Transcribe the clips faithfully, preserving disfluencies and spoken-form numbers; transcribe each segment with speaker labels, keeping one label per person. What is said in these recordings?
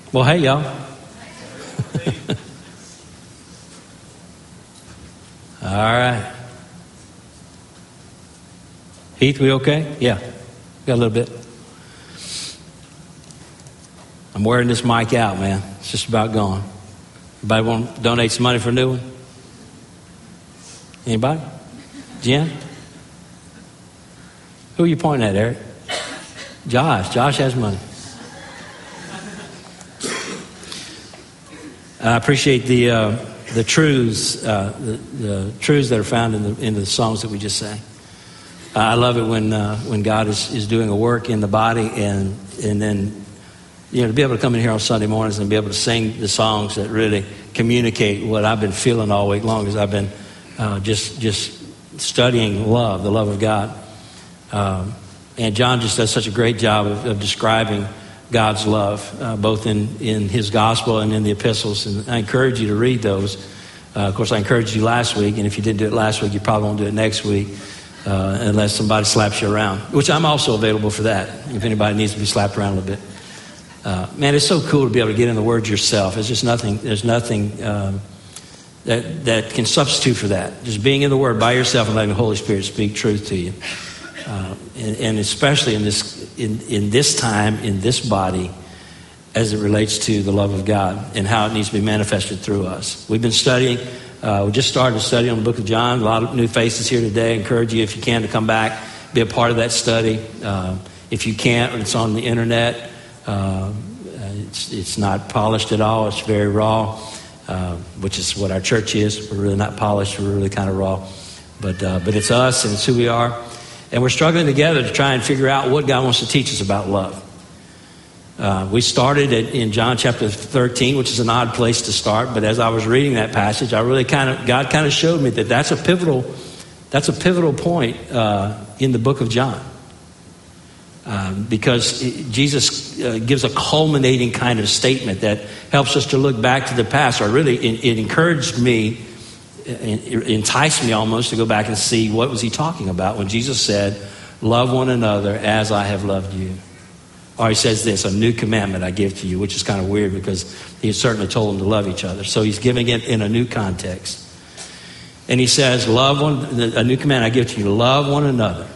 Speaker 1: Well, hey, y'all. All right. Heath, we okay? Yeah. Got a little bit. I'm wearing this mic out, man. It's just about gone. Anybody want to donate some money for a new one? Anybody? Jen? Who are you pointing at, Eric? Josh. Josh has money. I appreciate the uh, the truths, uh, the, the truths that are found in the in the songs that we just sang. Uh, I love it when uh, when God is, is doing a work in the body, and and then you know to be able to come in here on Sunday mornings and be able to sing the songs that really communicate what I've been feeling all week long, as I've been uh, just just studying love, the love of God. Um, and John just does such a great job of, of describing God's love, uh, both in, in his gospel and in the epistles. And I encourage you to read those. Uh, of course, I encouraged you last week, and if you didn't do it last week, you probably won't do it next week uh, unless somebody slaps you around, which I'm also available for that, if anybody needs to be slapped around a little bit. Uh, man, it's so cool to be able to get in the Word yourself. It's just nothing, there's nothing um, that, that can substitute for that. Just being in the Word by yourself and letting the Holy Spirit speak truth to you. Uh, and, and especially in this in, in this time, in this body, as it relates to the love of God and how it needs to be manifested through us. We've been studying, uh, we just started a study on the book of John. A lot of new faces here today. I encourage you, if you can, to come back, be a part of that study. Uh, if you can't, it's on the internet. Uh, it's, it's not polished at all. It's very raw, uh, which is what our church is. We're really not polished. We're really kind of raw. But, uh, but it's us, and it's who we are. And we're struggling together to try and figure out what God wants to teach us about love. Uh, we started at, in John chapter thirteen, which is an odd place to start. But as I was reading that passage, I really kind of God kind of showed me that that's a pivotal, that's a pivotal point uh, in the book of John, um, because it, Jesus uh, gives a culminating kind of statement that helps us to look back to the past. Or really, it, it encouraged me. It enticed me almost to go back and see what was he talking about when Jesus said, love one another as I have loved you. Or he says this, a new commandment I give to you, which is kind of weird because he certainly told them to love each other. So he's giving it in a new context. And he says, love one, a new command I give to you, love one another.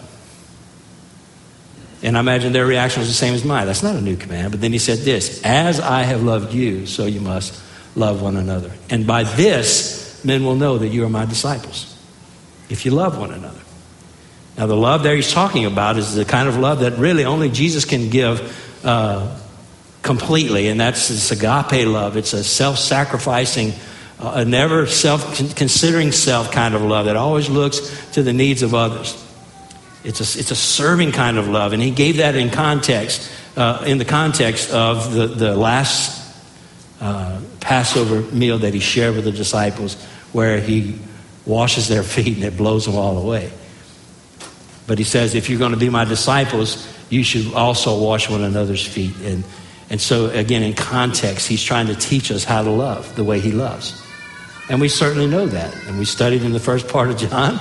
Speaker 1: And I imagine their reaction was the same as mine. That's not a new command. But then he said this, as I have loved you, so you must love one another. And by this, men will know that you are my disciples, if you love one another. Now, the love there he's talking about is the kind of love that really only Jesus can give uh, completely, and that's this agape love. It's a self-sacrificing, uh, a never self-considering self kind of love that always looks to the needs of others. It's a, it's a serving kind of love, and he gave that in context, uh, in the context of the, the last Uh, Passover meal that he shared with the disciples, where he washes their feet and it blows them all away. But he says, if you're going to be my disciples, you should also wash one another's feet. And and so again, in context, he's trying to teach us how to love the way he loves. And we certainly know that. And we studied in the first part of John.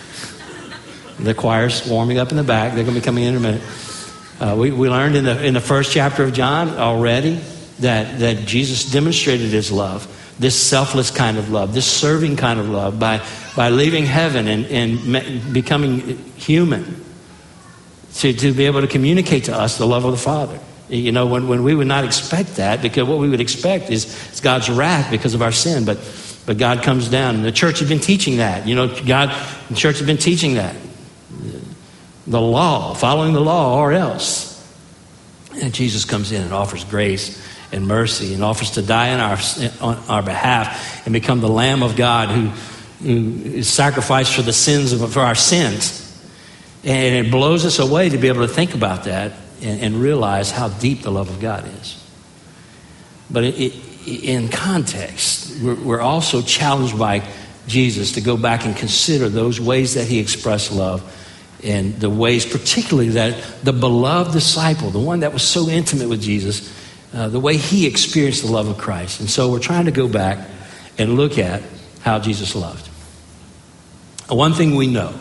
Speaker 1: The choir's warming up in the back. They're going to be coming in in a minute. Uh, we, we learned in the in the first chapter of John already that, that Jesus demonstrated his love, this selfless kind of love, this serving kind of love, by, by leaving heaven and, and becoming human to, to be able to communicate to us the love of the Father. You know, when, when we would not expect that, because what we would expect is, is God's wrath because of our sin, but but God comes down. And the church has been teaching that. You know, God, the church has been teaching that. The law, following the law or else. And Jesus comes in and offers grace and mercy, and offers to die in our on our behalf and become the Lamb of God who, who is sacrificed for the sins of for our sins. And it blows us away to be able to think about that and, and realize how deep the love of God is. But it, it, in context, we're, we're also challenged by Jesus to go back and consider those ways that he expressed love, and the ways particularly that the beloved disciple, the one that was so intimate with Jesus, Uh, the way he experienced the love of Christ. And so we're trying to go back and look at how Jesus loved. One thing we know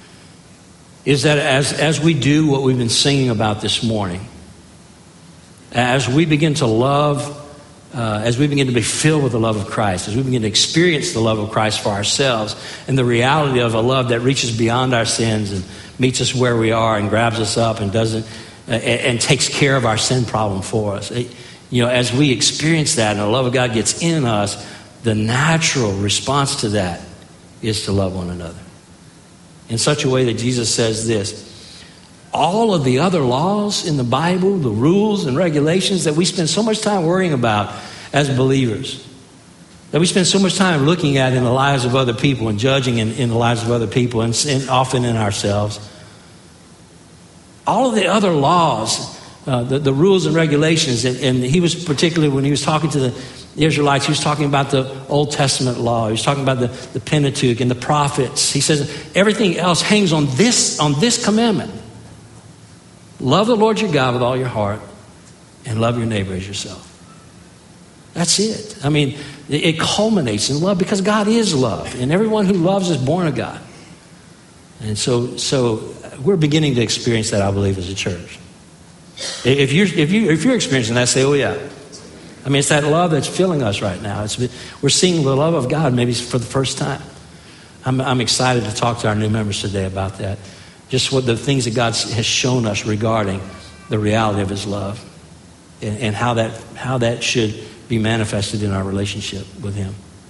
Speaker 1: is that as, as we do what we've been singing about this morning, as we begin to love, uh, as we begin to be filled with the love of Christ, as we begin to experience the love of Christ for ourselves and the reality of a love that reaches beyond our sins and meets us where we are and grabs us up and doesn't uh, and, and takes care of our sin problem for us. It, you know, as we experience that and the love of God gets in us, the natural response to that is to love one another in such a way that Jesus says this: all of the other laws in the Bible, the rules and regulations that we spend so much time worrying about as believers, that we spend so much time looking at in the lives of other people and judging in, in the lives of other people and, and often in ourselves, all of the other laws, uh, the, the rules and regulations, and, and he was particularly, when he was talking to the Israelites, he was talking about the Old Testament law. He was talking about the, the Pentateuch and the prophets. He says everything else hangs on this, on this commandment. Love the Lord your God with all your heart and love your neighbor as yourself. That's it. I mean, it culminates in love because God is love, and everyone who loves is born of God. And so, so we're beginning to experience that, I believe, as a church. If you're, if you, if you're experiencing that, say, "Oh yeah." I mean, it's that love that's filling us right now. It's, we're seeing the love of God maybe for the first time. I'm, I'm excited to talk to our new members today about that. Just what the things that God has shown us regarding the reality of his love and, and how that how that should be manifested in our relationship with him.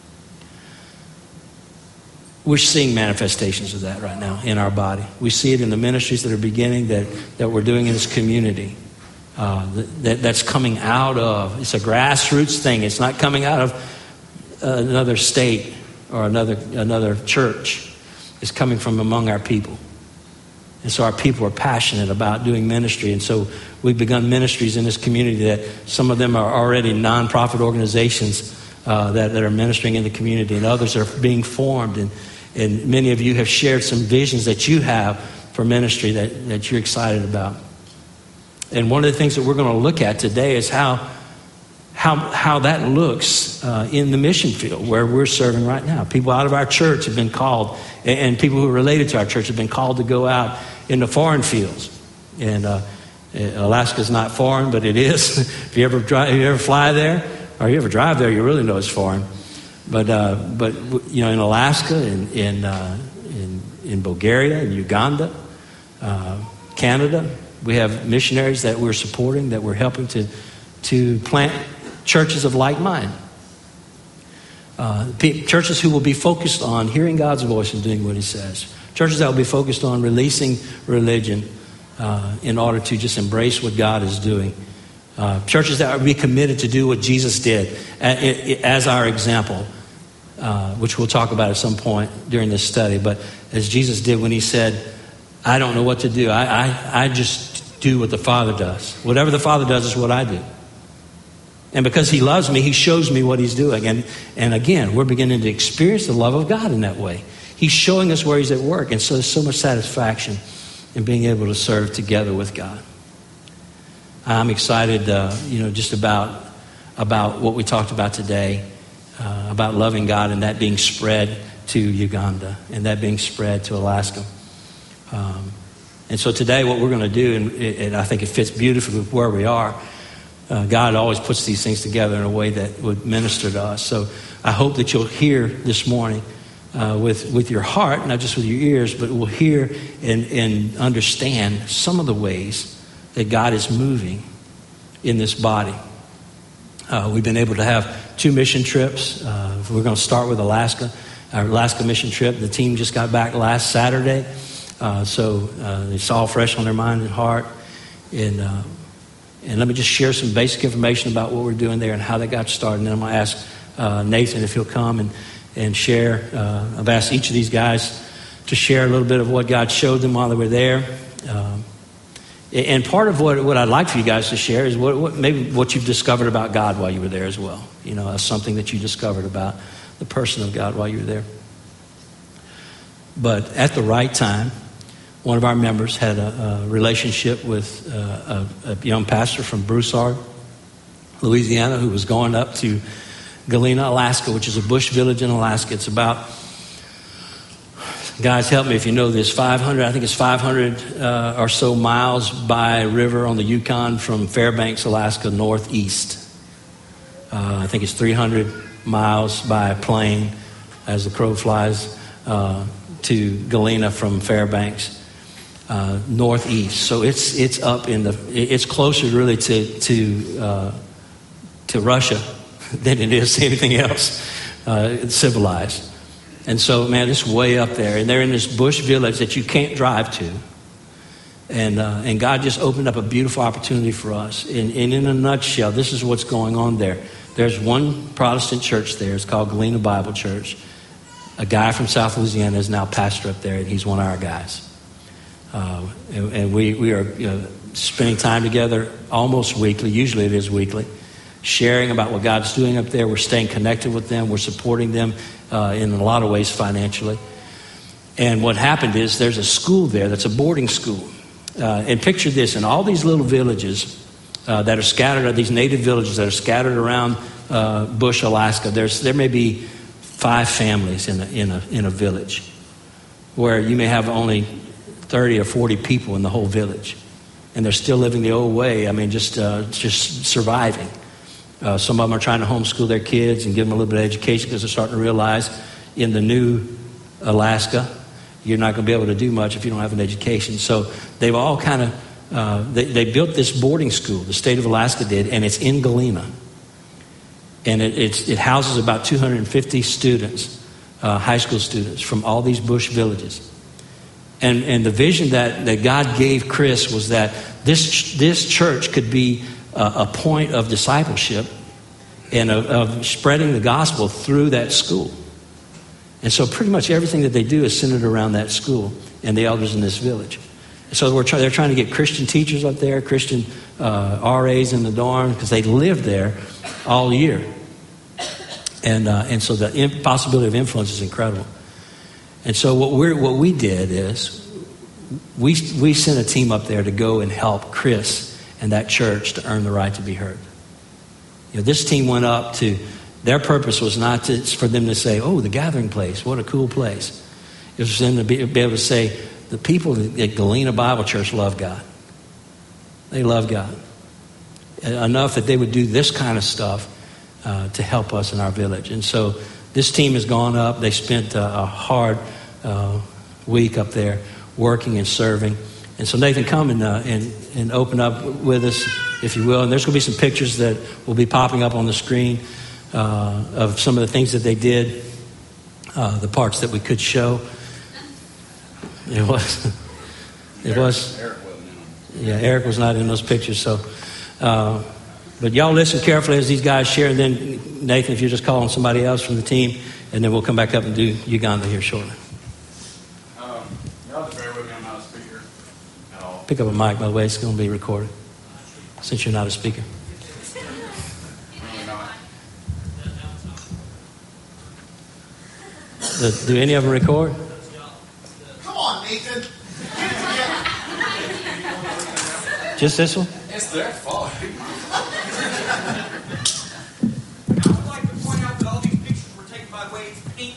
Speaker 1: We're seeing manifestations of that right now in our body. We see it in the ministries that are beginning, that, that we're doing in this community. Uh, that, that's coming out of, it's a grassroots thing. It's not coming out of uh, another state or another another church. It's coming from among our people. And so our people are passionate about doing ministry. And so we've begun ministries in this community that some of them are already nonprofit organizations uh, that, that are ministering in the community, and others are being formed. And, and many of you have shared some visions that you have for ministry that, that you're excited about. And one of the things that we're going to look at today is how how how that looks uh, in the mission field where we're serving right now. People out of our church have been called, and, and people who are related to our church have been called to go out into foreign fields. And uh, Alaska's not foreign, but it is. If you ever drive, if you ever fly there, or you ever drive there, you really know it's foreign. But uh, but you know, in Alaska, in in uh, in, in Bulgaria, in Uganda, uh, Canada. We have missionaries that we're supporting, that we're helping to, to plant churches of like mind. Uh, churches who will be focused on hearing God's voice and doing what he says. Churches that will be focused on releasing religion uh, in order to just embrace what God is doing. Uh, churches that will be committed to do what Jesus did as our example, uh, which we'll talk about at some point during this study. But as Jesus did when he said, "I don't know what to do. I, I, I just do what the Father does. Whatever the Father does is what I do." And because he loves me, he shows me what he's doing. And, and again, we're beginning to experience the love of God in that way. He's showing us where he's at work. And so there's so much satisfaction in being able to serve together with God. I'm excited, uh, you know, just about, about what we talked about today, uh, about loving God and that being spread to Uganda and that being spread to Alaska. Um, and so today what we're going to do, and, and I think it fits beautifully with where we are, uh, God always puts these things together in a way that would minister to us. So I hope that you'll hear this morning uh, with, with your heart, not just with your ears, but we'll hear and, and understand some of the ways that God is moving in this body. Uh, we've been able to have two mission trips. Uh, we're going to start with Alaska, our Alaska mission trip. The team just got back last Saturday. Uh, so uh, it's all fresh on their mind and heart. And uh, and let me just share some basic information about what we're doing there and how that got started. And then I'm going to ask uh, Nathan if he'll come and, and share. Uh, I've asked each of these guys to share a little bit of what God showed them while they were there. Um, and part of what, what I'd like for you guys to share is what, what maybe what you've discovered about God while you were there as well. You know, something that you discovered about the person of God while you were there. But at the right time, one of our members had a, a relationship with uh, a, a young pastor from Broussard, Louisiana, who was going up to Galena, Alaska, which is a bush village in Alaska. It's about Guys, help me if you know this. five hundred, I think it's five hundred uh, or so miles by river on the Yukon from Fairbanks, Alaska, northeast. Uh, I think it's three hundred miles by plane as the crow flies uh, to Galena from Fairbanks, uh, northeast. So it's it's up in the it's closer really to to uh, to Russia than it is to anything else uh, civilized. And so, man, it's way up there, and they're in this bush village that you can't drive to. And uh, and God just opened up a beautiful opportunity for us. And, and in a nutshell, this is what's going on there. There's one Protestant church there. It's called Galena Bible Church. A guy from South Louisiana is now pastor up there, and he's one of our guys. Uh, and, and we, we are you know, spending time together almost weekly. Usually it is weekly. Sharing about what God's doing up there. We're staying connected with them. We're supporting them uh, in a lot of ways financially. And what happened is there's a school there that's a boarding school. Uh, and picture this, in all these little villages uh, that are scattered, these native villages that are scattered around uh, Bush, Alaska, there's there may be five families in a, in a in a village where you may have only thirty or forty people in the whole village. And they're still living the old way. I mean, just uh, just surviving. Uh, some of them are trying to homeschool their kids and give them a little bit of education because they're starting to realize in the new Alaska, you're not going to be able to do much if you don't have an education. So they've all kind of, uh, they, they built this boarding school, the state of Alaska did, and it's in Galena. And it, it's, it houses about two hundred fifty students, uh, high school students from all these bush villages. And, and the vision that, that God gave Chris was that this, this church could be a point of discipleship and of, of spreading the gospel through that school. And so pretty much everything that they do is centered around that school and the elders in this village. So we're try, they're trying to get Christian teachers up there, Christian uh, R As in the dorm, because they live there all year. And uh, and so the in, possibility of influence is incredible. And so what we what we did is we we sent a team up there to go and help Chris and that church to earn the right to be heard. You know, this team went up to, their purpose was not to, for them to say, oh, the gathering place, what a cool place. It was for them to be, be able to say, the people at Galena Bible Church love God. They love God. Enough that they would do this kind of stuff uh, to help us in our village. And so this team has gone up. They spent a, a hard uh, week up there working and serving. And so Nathan, come and, uh, and and open up with us, if you will. And there's going to be some pictures that will be popping up on the screen uh, of some of the things that they did, uh, the parts that we could show. It was, it was.
Speaker 2: Eric wasn't in them.
Speaker 1: Yeah, Eric was not in those pictures. So, uh, but y'all listen carefully as these guys share. And then Nathan, if you're just calling somebody else from the team, and then we'll come back up and do Uganda here shortly. Pick up a mic, by the way. It's going to be recorded since you're not a speaker. Do, do any of them record?
Speaker 3: Come on, Nathan.
Speaker 1: Just this one?
Speaker 2: It's their fault.
Speaker 3: I would like to point out that all these pictures were taken by Wade's pink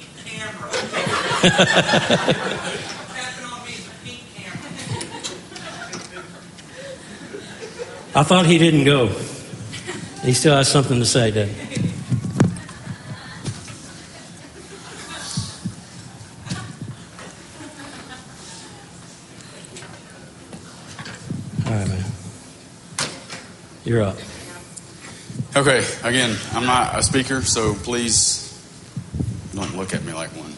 Speaker 3: camera.
Speaker 1: I thought he didn't go. He still has something to say, doesn't he? All right, man. You're up.
Speaker 2: Okay, again, I'm not a speaker, so please don't look at me like one.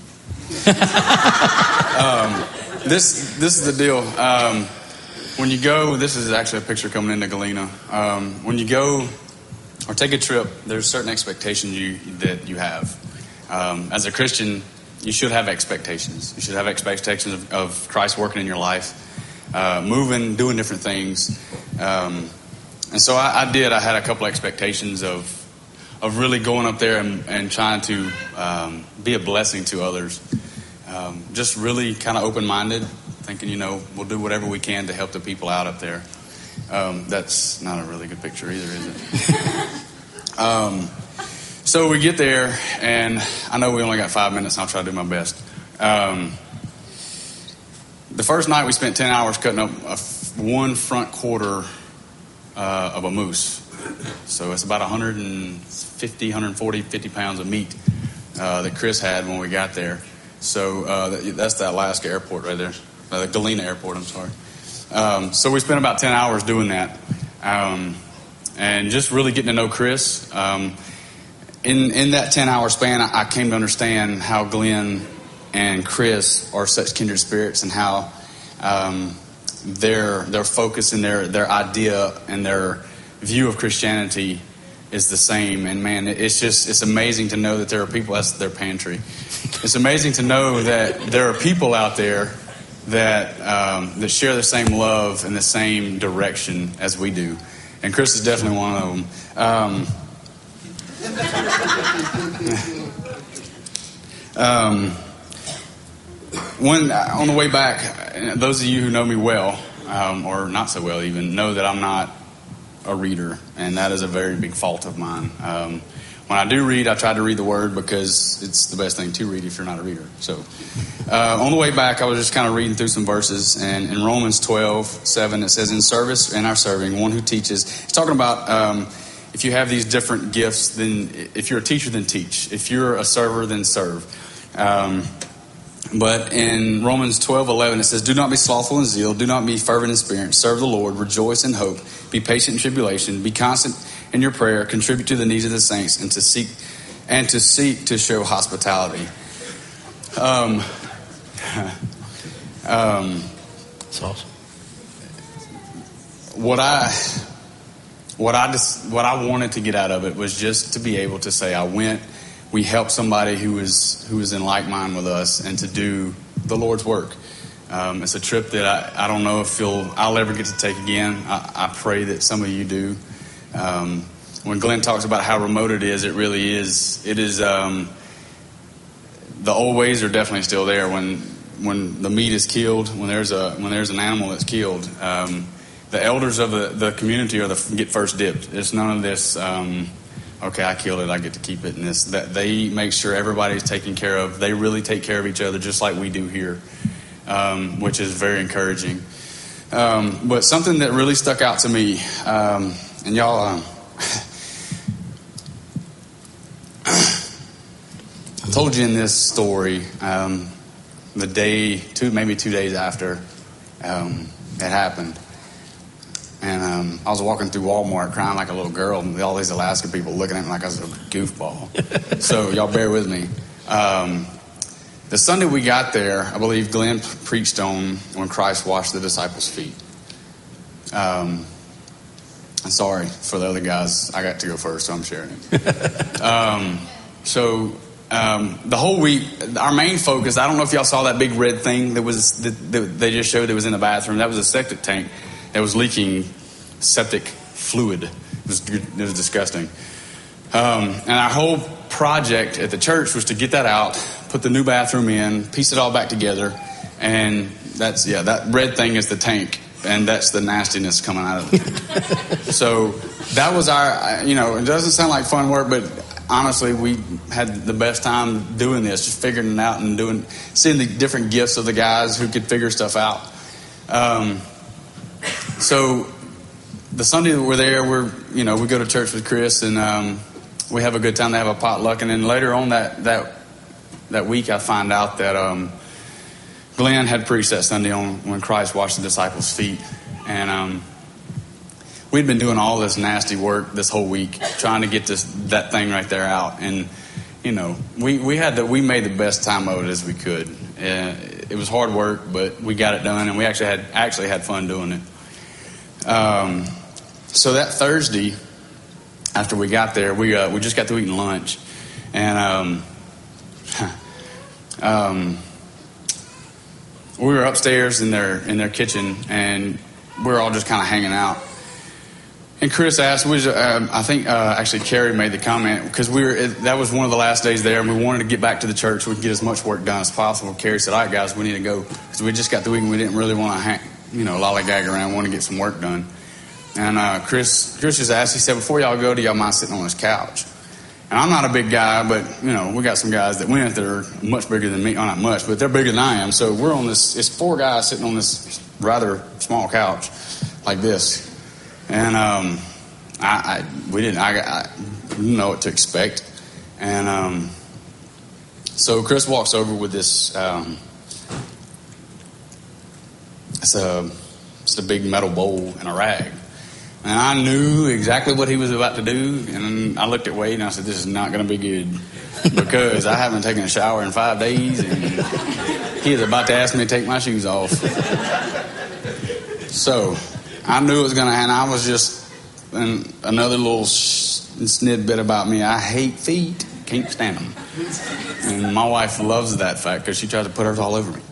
Speaker 2: um, this this is the deal. Um, When you go, this is actually a picture coming into Galena. Um, when you go or take a trip, there's certain expectations you that you have. Um, as a Christian, you should have expectations. You should have expectations of, of Christ working in your life, uh, moving, doing different things. Um, and so I, I did. I had a couple expectations of of really going up there and, and trying to um, be a blessing to others. Um, just really kind of open-minded. Thinking, you know, we'll do whatever we can to help the people out up there. Um, that's not a really good picture either, is it? um, so we get there, and I know we only got five minutes, and I'll try to do my best. Um, the first night we spent ten hours cutting up a f- one front quarter uh, of a moose. So it's about one hundred fifty, one hundred forty, fifty pounds of meat uh, that Chris had when we got there. So uh, that's the Alaska airport right there, uh, the Galena airport, I'm sorry. Um, so we spent about ten hours doing that, um, and just really getting to know Chris. Um, in in that ten-hour span, I, I came to understand how Glenn and Chris are such kindred spirits, and how um, their their focus and their their idea and their view of Christianity is the same. And man, it's just it's amazing to know that there are people. That's their pantry. It's amazing to know that there are people out there that um, that share the same love and the same direction as we do. And Chris is definitely one of them. Um, um, when on the way back, those of you who know me well, um, or not so well even, know that I'm not a reader, and that is a very big fault of mine. Um, when I do read, I try to read the Word because it's the best thing to read if you're not a reader. So uh, on the way back, I was just kind of reading through some verses, and in Romans twelve seven, it says, in service and our serving, one who teaches. It's talking about um, if you have these different gifts, then if you're a teacher, then teach. If you're a server, then serve. Um, but in Romans twelve eleven, it says, do not be slothful in zeal, do not be fervent in spirit, serve the Lord, rejoice in hope, be patient in tribulation, be constant in your prayer, contribute to the needs of the saints, and to seek and to seek to show hospitality. Um, um,
Speaker 1: That's awesome.
Speaker 2: What I what I just what I wanted to get out of it was just to be able to say I went. We helped somebody who was who was in like mind with us, and to do the Lord's work. Um, it's a trip that I, I don't know if you'll I'll ever get to take again. I, I pray that some of you do. Um, when Glenn talks about how remote it is, it really is. It is. Um, the old ways are definitely still there. When when the meat is killed, when there's a when there's an animal that's killed, um, the elders of the, the community are the get first dipped. It's none of this. Um, Okay, I killed it, I get to keep it. And this, that they make sure everybody's taken care of. They really take care of each other just like we do here, um, which is very encouraging. Um, but something that really stuck out to me, um, and y'all, um, I told you in this story, um, the day, two maybe two days after um, it happened. And um, I was walking through Walmart crying like a little girl, and all these Alaska people looking at me like I was a goofball. So y'all bear with me. Um, the Sunday we got there, I believe Glenn preached on when Christ washed the disciples' feet. Um, I'm sorry for the other guys. I got to go first, so I'm sharing it. um, so um, the whole week, our main focus, I don't know if y'all saw that big red thing that was that, that they just showed that was in the bathroom. That was a septic tank that was leaking septic fluid. It was, it was disgusting. Um, and our whole project at the church was to get that out, put the new bathroom in, piece it all back together, and that's, yeah, that red thing is the tank, and that's the nastiness coming out of it. So that was our, you know, it doesn't sound like fun work, but honestly, we had the best time doing this, just figuring it out and doing, seeing the different gifts of the guys who could figure stuff out. Um, So the Sunday that we're there, we're you know we go to church with Chris, and um, we have a good time. They have a potluck, and then later on that that that week, I find out that um, Glenn had preached that Sunday on when Christ washed the disciples' feet, and um, we'd been doing all this nasty work this whole week, trying to get this that thing right there out, and you know we we had the, we made the best time of it as we could. Uh, it was hard work, but we got it done, and we actually had actually had fun doing it. Um, so that Thursday, after we got there, we uh, we just got to eating lunch, and um, um, we were upstairs in their in their kitchen, and we were all just kind of hanging out. And Chris asked, was, uh, I think uh, actually Carrie made the comment, because we were it, that was one of the last days there, and we wanted to get back to the church so we could get as much work done as possible. Carrie said, "All right, guys, we need to go," because we just got through and we didn't really want to hang. You know, lollygag around, want to get some work done. And uh, Chris Chris just asked, he said, before y'all go, do y'all mind sitting on this couch? And I'm not a big guy, but, you know, we got some guys that went that are much bigger than me. Oh, not much, but they're bigger than I am. So we're on this, it's four guys sitting on this rather small couch like this. And um, I, I we didn't, I, I didn't know what to expect. And um, so Chris walks over with this, um, it's a, it's a big metal bowl and a rag. And I knew exactly what he was about to do. And I looked at Wade and I said, this is not going to be good. Because I haven't taken a shower in five days. And he is about to ask me to take my shoes off. So I knew it was going to happen. I was just, and another little snid bit about me. I hate feet. Can't stand them. And my wife loves that fact because she tries to put hers all over me.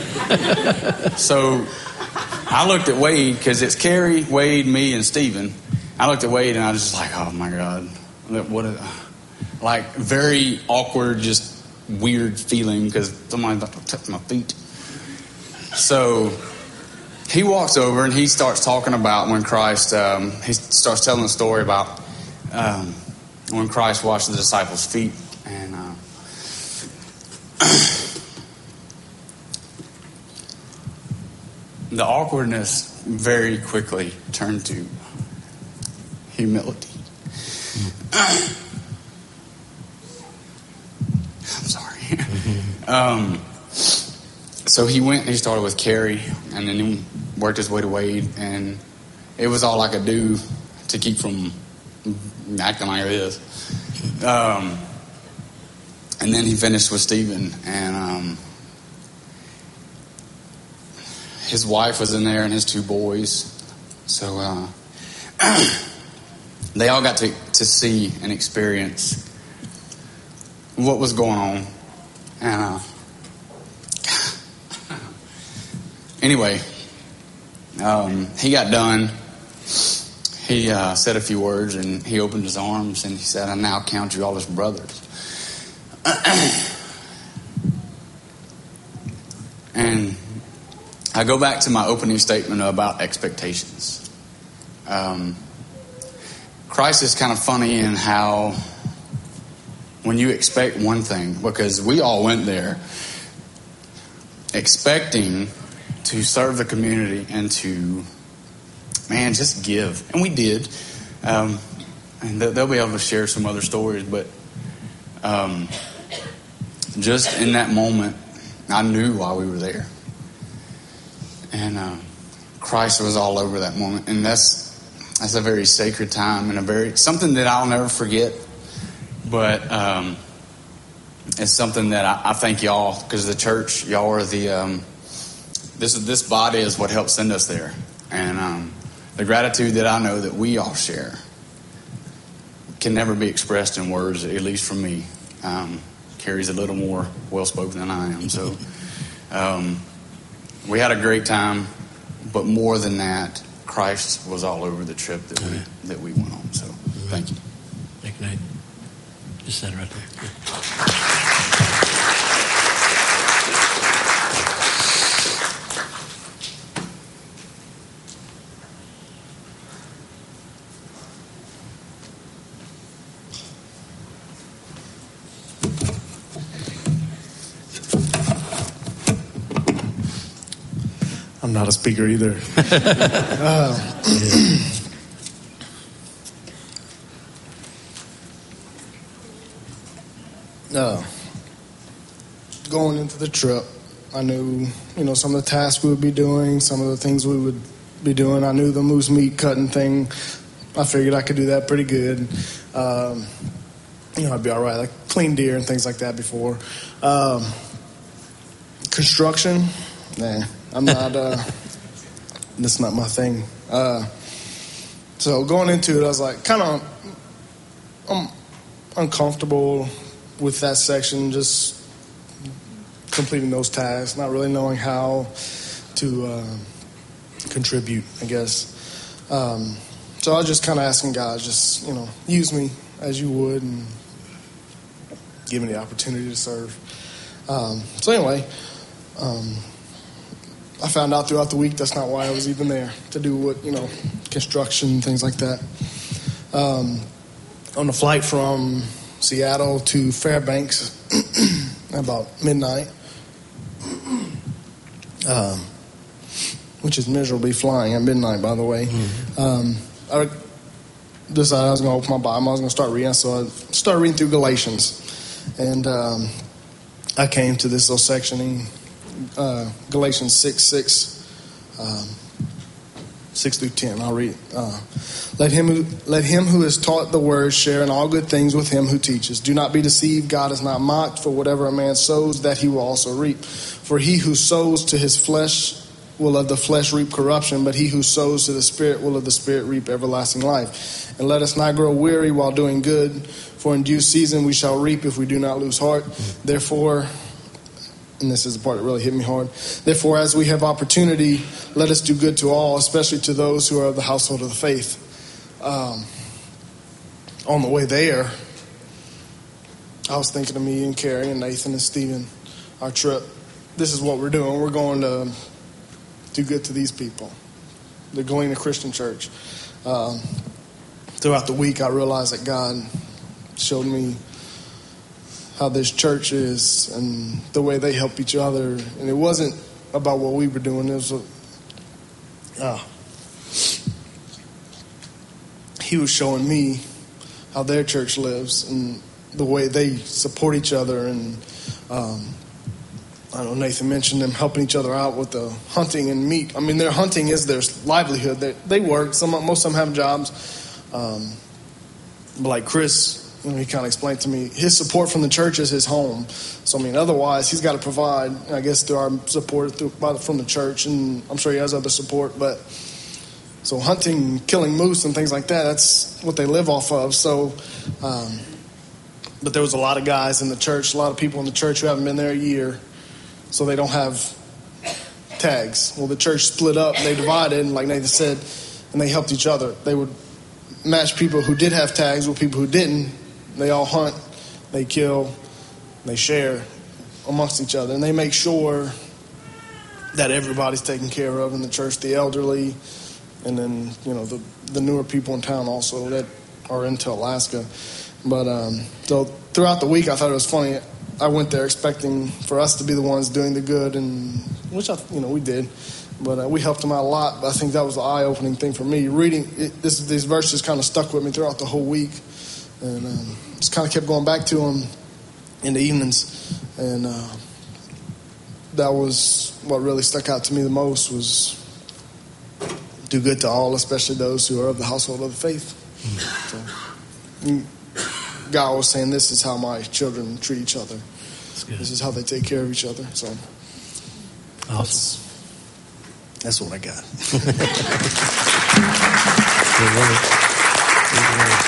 Speaker 2: So I looked at Wade because it's Carrie, Wade, me, and Steven. I looked at Wade and I was just like, oh my God. What a, like very awkward, just weird feeling because somebody's about to touch my feet. So he walks over and he starts talking about when Christ, um, he starts telling a story about um, when Christ washed the disciples' feet. And uh, the awkwardness very quickly turned to humility. I'm sorry. um, so he went and he started with Carrie, and then he worked his way to Wade, and it was all I could do to keep from acting like this. Um, and then he finished with Steven, and um, his wife was in there and his two boys. So uh, they all got to, to see and experience what was going on. And uh, anyway, um, he got done. He uh, said a few words and he opened his arms and he said, I now count you all as brothers. And I go back to my opening statement about expectations. Um, Christ is kind of funny in how when you expect one thing, because we all went there expecting to serve the community and to, man, just give. And we did. Um, and they'll be able to share some other stories, but um, just in that moment, I knew why we were there. And uh, Christ was all over that moment. And that's that's a very sacred time and a very something that I'll never forget. But um, it's something that I, I thank y'all, because the church, y'all are the um, this this body is what helped send us there. And um, the gratitude that I know that we all share can never be expressed in words, at least from me. Um, Carrie's a little more well-spoken than I am. So um, we had a great time, but more than that, Christ was all over the trip that we that we went on. So thank you.
Speaker 1: Thank you, Nate. Just set it right there. Good.
Speaker 4: I'm not a speaker either. uh, uh, going into the trip, I knew, you know, some of the tasks we would be doing, some of the things we would be doing. I knew the moose meat cutting thing. I figured I could do that pretty good. Um, you know, I'd be all right, like clean deer and things like that before. Um, construction, nah. I'm not, uh, that's not my thing. Uh, so going into it, I was like, kind of um, uncomfortable with that section, just completing those tasks, not really knowing how to uh, contribute, I guess. Um, so I was just kind of asking God, just, you know, use me as you would and give me the opportunity to serve. Um, so anyway, um, I found out throughout the week that's not why I was even there, to do what, you know, construction, things like that. Um, on the flight from Seattle to Fairbanks about midnight, um, which is miserably flying at midnight, by the way. Mm-hmm. Um, I decided I was going to open my Bible. I was going to start reading, so I started reading through Galatians. And um, I came to this little section in uh, Galatians six, six, um, six through ten. I'll read it. Uh, let him who, let him who is taught the word share in all good things with him who teaches. Do not be deceived. God is not mocked, for whatever a man sows, that he will also reap. For he who sows to his flesh will of the flesh reap corruption, but he who sows to the Spirit will of the Spirit reap everlasting life. And let us not grow weary while doing good, for in due season we shall reap if we do not lose heart. Therefore, and this is the part that really hit me hard, therefore, as we have opportunity, let us do good to all, especially to those who are of the household of the faith. Um, on the way there, I was thinking of me and Carrie and Nathan and Stephen, our trip. This is what we're doing. We're going to do good to these people, the Galena Christian Church. Um, throughout the week, I realized that God showed me how this church is and the way they help each other. And it wasn't about what we were doing. It was a, uh, he was showing me how their church lives and the way they support each other. And um, I know Nathan mentioned them helping each other out with the hunting and meat. I mean, their hunting is their livelihood. They, they work. Some, most of them have jobs. Um, but like Chris, you know, he kind of explained to me, his support from the church is his home. So, I mean, otherwise, he's got to provide, I guess, through our support through, by, from the church. And I'm sure he has other support. But so hunting, killing moose and things like that, that's what they live off of. So, um, but there was a lot of guys in the church, a lot of people in the church who haven't been there a year. So they don't have tags. Well, the church split up, they divided, and like Nathan said, and they helped each other. They would match people who did have tags with people who didn't. They all hunt, they kill, they share amongst each other. And they make sure that everybody's taken care of in the church, the elderly, and then, you know, the, the newer people in town also that are into Alaska. But um, so throughout the week, I thought it was funny. I went there expecting for us to be the ones doing the good, and which I, you know, we did. But uh, we helped them out a lot. But I think that was the eye-opening thing for me. Reading it, this, these verses kind of stuck with me throughout the whole week, and um, just kind of kept going back to them in the evenings. And uh, that was what really stuck out to me the most, was do good to all, especially those who are of the household of the faith. So, God was saying, this is how my children treat each other. This is how they take care of each other. So
Speaker 1: awesome.
Speaker 4: That's, that's what I got.
Speaker 1: Good word. Good word.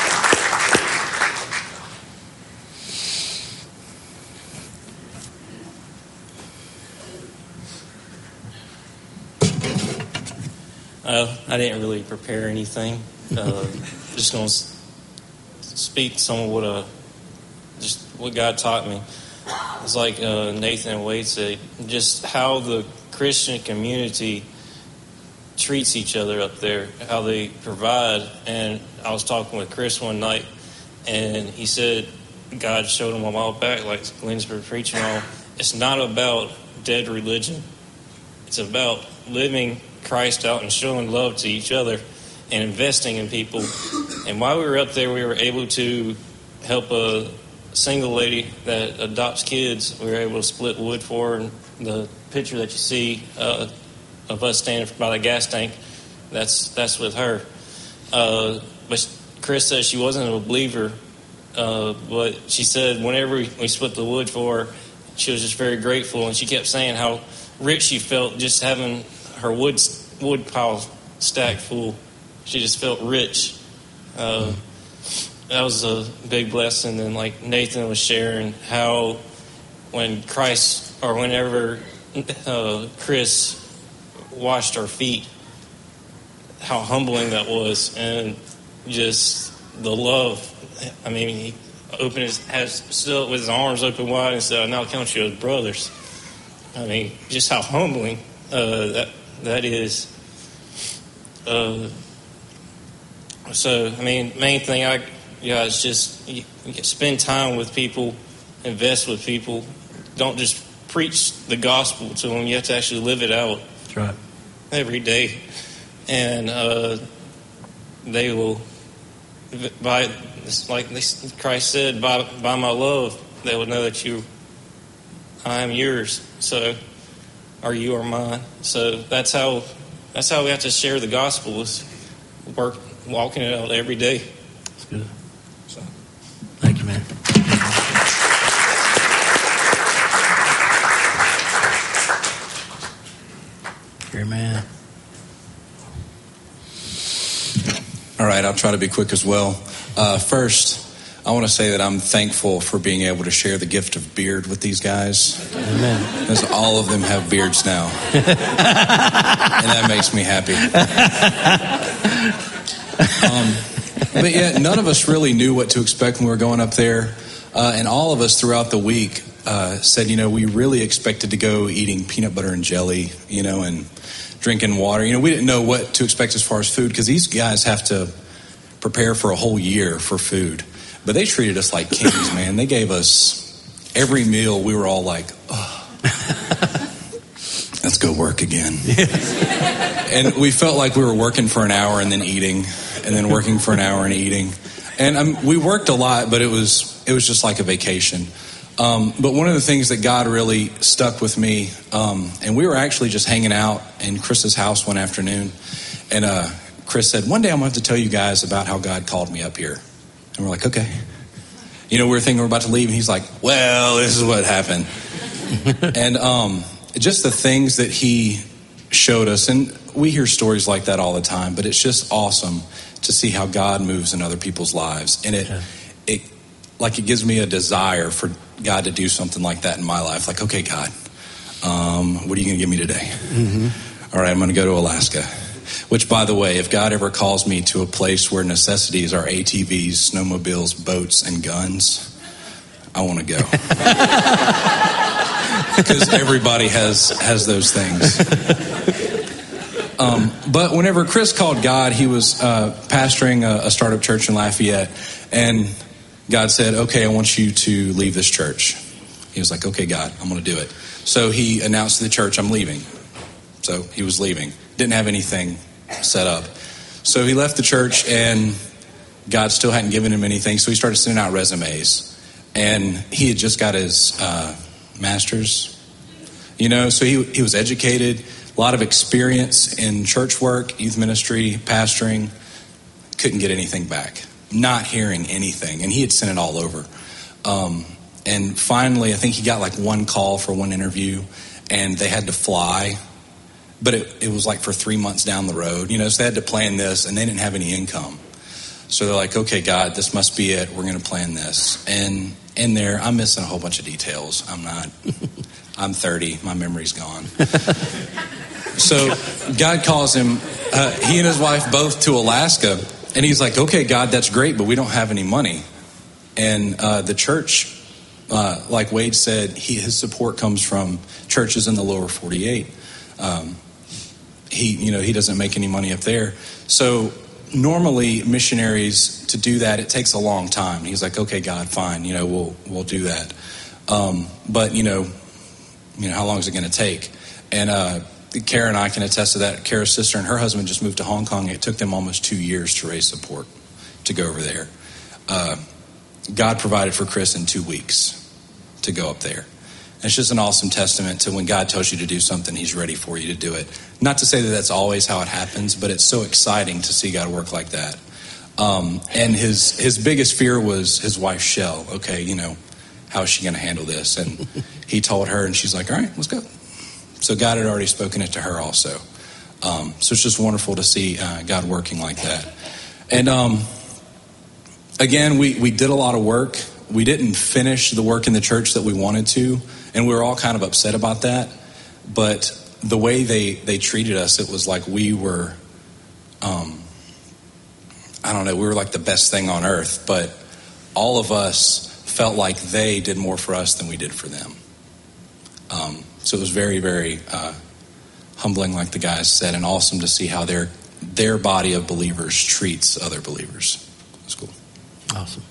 Speaker 5: Uh, I didn't really prepare anything. Uh, just going to speak some of what uh, just what God taught me. It's like uh, Nathan and Wade said, just how the Christian community treats each other up there, how they provide. And I was talking with Chris one night, and he said God showed him a while back, like Glenn's been preaching on, it's not about dead religion. It's about living Christ out and showing love to each other and investing in people. And while we were up there, we were able to help a single lady that adopts kids. We were able to split wood for her. And the picture that you see uh, of us standing by the gas tank, that's that's with her. Uh, but Chris said she wasn't a believer, uh, but she said whenever we, we split the wood for her, she was just very grateful. And she kept saying how rich she felt just having her wood wood pile stacked full. She just felt rich. Uh, that was a big blessing. And like Nathan was sharing how when Christ, or whenever uh, Chris washed our feet, how humbling that was, and just the love. I mean, he opened his, has still with his arms open wide and said, "I now count you as brothers." I mean, just how humbling uh, that that is. Uh, so, I mean, main thing I you guys just you, you spend time with people, invest with people. Don't just preach the gospel to them. You have to actually live it out.
Speaker 1: That's right.
Speaker 5: Every day. And uh, they will, by like Christ said, by, by my love, they will know that you, I am yours. So, or you are mine. So that's how that's how we have to share the gospel, is work walking it out every day.
Speaker 1: That's good. So, thank you, man. Here, man.
Speaker 6: All right, I'll try to be quick as well. Uh, first, I want to say that I'm thankful for being able to share the gift of beard with these guys.
Speaker 1: Amen.
Speaker 6: Because all of them have beards now. And that makes me happy. Um, but yeah, none of us really knew what to expect when we were going up there. Uh, and all of us throughout the week uh, said, you know, we really expected to go eating peanut butter and jelly, you know, and drinking water. You know, we didn't know what to expect as far as food, because these guys have to prepare for a whole year for food. But they treated us like kings, man. They gave us every meal. We were all like, oh, let's go work again. And we felt like we were working for an hour and then eating, and then working for an hour and eating. And um, we worked a lot, but it was it was just like a vacation. Um, but one of the things that God really stuck with me, um, and we were actually just hanging out in Chris's house one afternoon, and uh, Chris said, one day I'm going to have to tell you guys about how God called me up here. And we're like, okay. You know, we were thinking we we're about to leave, and he's like, well, this is what happened. And um, just the things that he showed us, and we hear stories like that all the time, but it's just awesome to see how God moves in other people's lives. And it, yeah. it like it gives me a desire for God to do something like that in my life. Like, okay, God, um, what are you going to give me today? Mm-hmm. All right, I'm going to go to Alaska. Which, by the way, if God ever calls me to a place where necessities are A T Vs, snowmobiles, boats, and guns, I want to go. Because everybody has, has those things. Um, but whenever Chris called God, he was uh, pastoring a, a startup church in Lafayette, and God said, okay, I want you to leave this church. He was like, okay, God, I'm going to do it. So he announced to the church, I'm leaving. So he was leaving. Didn't have anything set up. So he left the church, and God still hadn't given him anything. So he started sending out resumes. And he had just got his uh, master's, you know, so he he was educated, a lot of experience in church work, youth ministry, pastoring. Couldn't get anything back. Not hearing anything. And he had sent it all over. Um, and finally, I think he got like one call for one interview, and they had to fly. But it, it was like for three months down the road, you know, so they had to plan this, and they didn't have any income. So they're like, okay, God, this must be it. We're going to plan this. And in there, I'm missing a whole bunch of details. I'm not, I'm thirty. My memory's gone. So God calls him, uh, he and his wife both to Alaska. And he's like, okay, God, that's great, but we don't have any money. And uh, the church, uh, like Wade said, he, his support comes from churches in the lower forty-eight. Um, he, you know, he doesn't make any money up there. So normally missionaries, to do that, it takes a long time. He's like, okay, God, fine, you know, we'll we'll do that. Um, but you know, you know, how long is it going to take? And uh, Kara and I can attest to that. Kara's sister and her husband just moved to Hong Kong. It took them almost two years to raise support to go over there. Uh, God provided for Chris in two weeks to go up there. And it's just an awesome testament to when God tells you to do something, he's ready for you to do it. Not to say that that's always how it happens, but it's so exciting to see God work like that. Um, and his his biggest fear was his wife, Shell. Okay, you know, how is she going to handle this? And he told her, and she's like, all right, let's go. So God had already spoken it to her also. Um, so it's just wonderful to see uh, God working like that. And um, again, we, we did a lot of work. We didn't finish the work in the church that we wanted to, and we were all kind of upset about that. But the way they, they treated us, it was like we were, um, I don't know, we were like the best thing on earth. But all of us felt like they did more for us than we did for them. Um, so it was very, very uh, humbling, like the guys said, and awesome to see how their their body of believers treats other believers. It's cool.
Speaker 1: Awesome.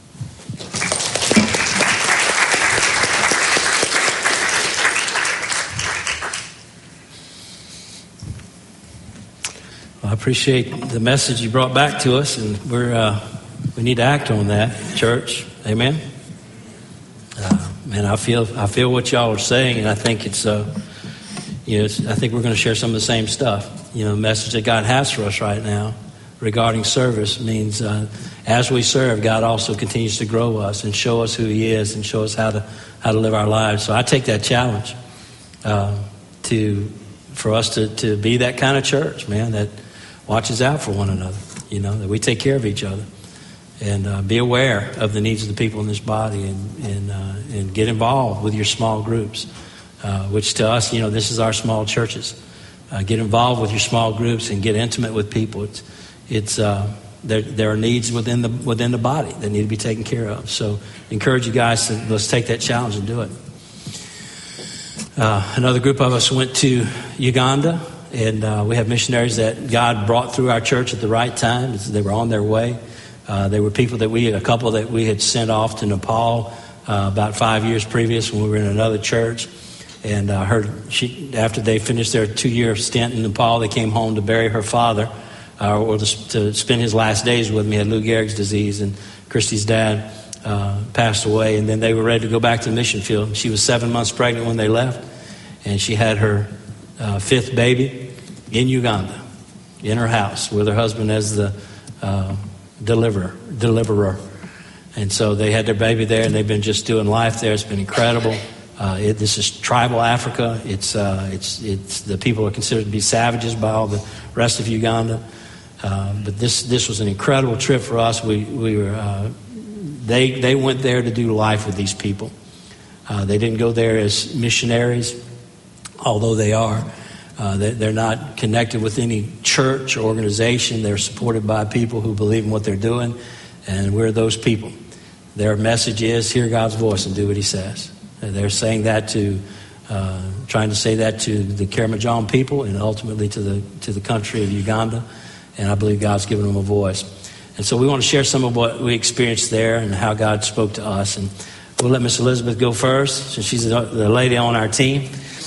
Speaker 1: Well, I appreciate the message you brought back to us, and we're uh, we need to act on that, church. Amen. Uh, man, I feel I feel what y'all are saying, and I think it's uh, you know, it's, I think we're going to share some of the same stuff. You know, the message that God has for us right now regarding service means uh, as we serve, God also continues to grow us and show us who He is and show us how to how to live our lives. So I take that challenge uh, to for us to to be that kind of church, man, that watches out for one another. You know, that we take care of each other. And uh, be aware of the needs of the people in this body, and and, uh, and get involved with your small groups, uh, which to us, you know, this is our small churches. Uh, get involved with your small groups and get intimate with people. It's it's uh, there there are needs within the within the body that need to be taken care of. So encourage you guys to let's take that challenge and do it. Uh, another group of us went to Uganda, and uh, we have missionaries that God brought through our church at the right time. They were on their way. Uh, they were people that we, a couple that we had sent off to Nepal uh, about five years previous when we were in another church. And I uh, heard she, after they finished their two-year stint in Nepal, they came home to bury her father, uh, or to, to spend his last days with me. He had Lou Gehrig's disease, and Christy's dad uh, passed away. And then they were ready to go back to the mission field. She was seven months pregnant when they left, and she had her uh, fifth baby in Uganda, in her house, with her husband as the uh, deliverer, deliverer. And so they had their baby there, and they've been just doing life there. It's been incredible. Uh, it, this is tribal Africa. It's uh, it's it's the people are considered to be savages by all the rest of Uganda. Uh, but this this was an incredible trip for us. We we were uh, they they went there to do life with these people. Uh, they didn't go there as missionaries, although they are. Uh, they, they're not connected with any church or organization. They're supported by people who believe in what they're doing, and we're those people. Their message is hear God's voice and do what He says. And they're saying that to, uh, trying to say that to the Karamojong people and ultimately to the to the country of Uganda. And I believe God's given them a voice. And so we want to share some of what we experienced there and how God spoke to us. And we'll let Miss Elizabeth go first, since she's the lady on our team.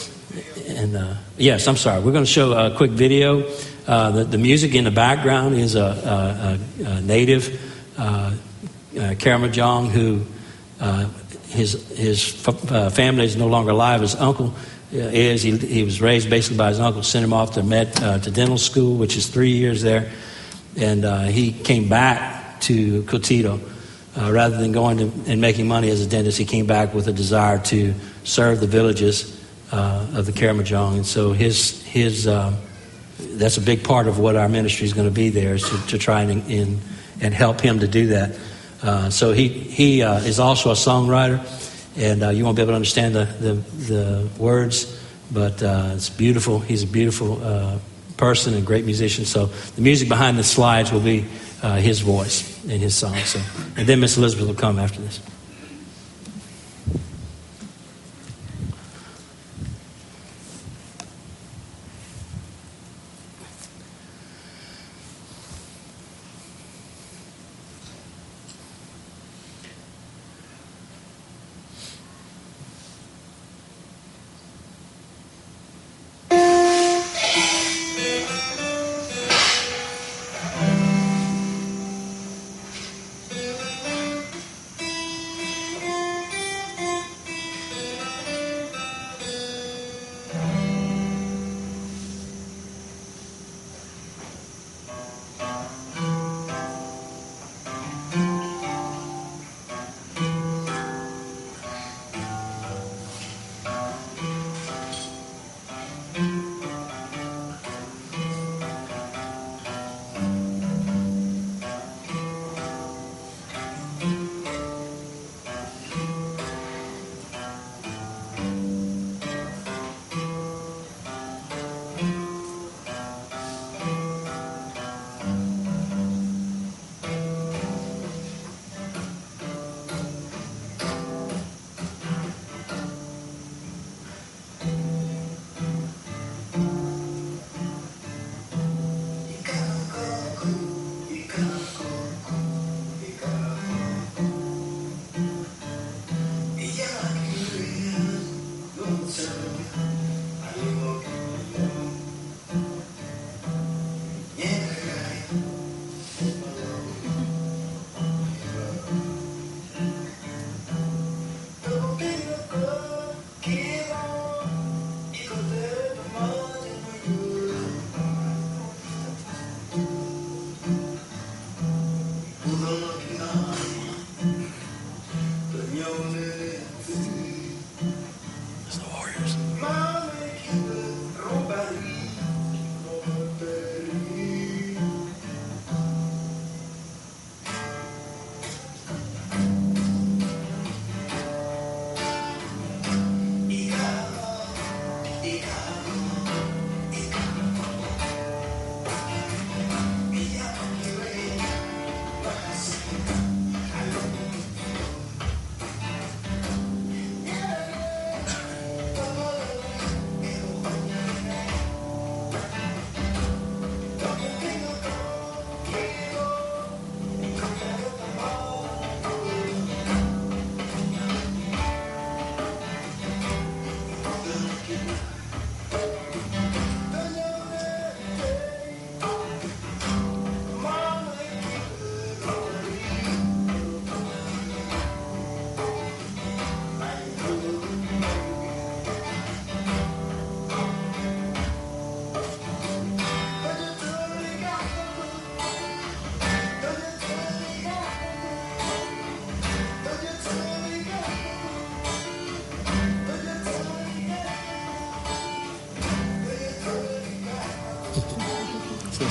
Speaker 1: And uh, yes, I'm sorry. We're going to show a quick video. Uh, the, the music in the background is a, a, a native uh, uh, Karamojong who uh, his his uh, family is no longer alive. His uncle uh, is. He, he was raised basically by his uncle. Sent him off to med uh, to dental school, which is three years there, and uh, he came back to Kotito. Uh, rather than going to, and making money as a dentist, he came back with a desire to serve the villages Uh, of the Karamojong. And so his his uh, that's a big part of what our ministry is going to be there, is to, to try and, and and help him to do that. Uh, so he he uh, is also a songwriter, and uh, you won't be able to understand the the, the words, but uh, it's beautiful. He's a beautiful uh, person and great musician. So the music behind the slides will be uh, his voice and his song. So, and then Miss Elizabeth will come after this.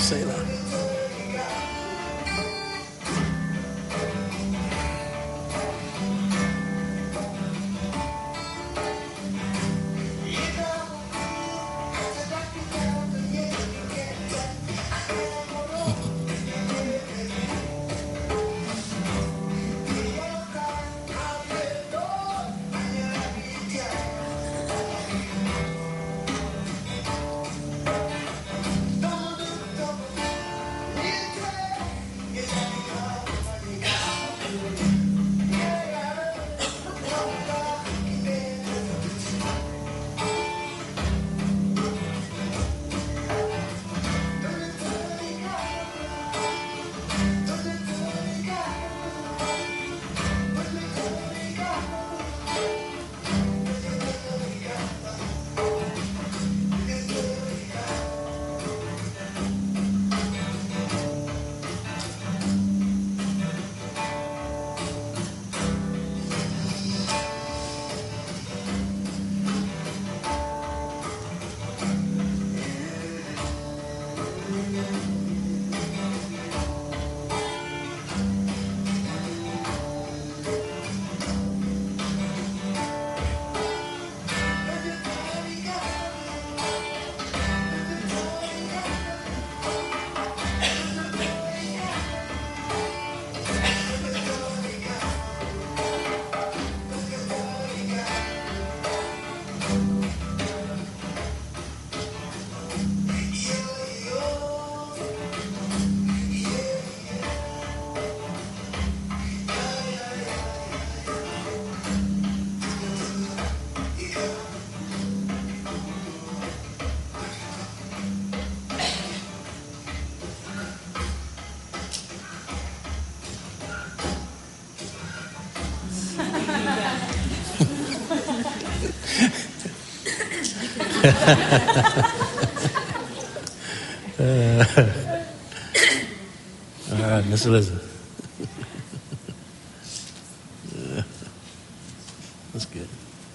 Speaker 7: Selah.
Speaker 1: uh, all right, Miss Elizabeth. uh, that's good.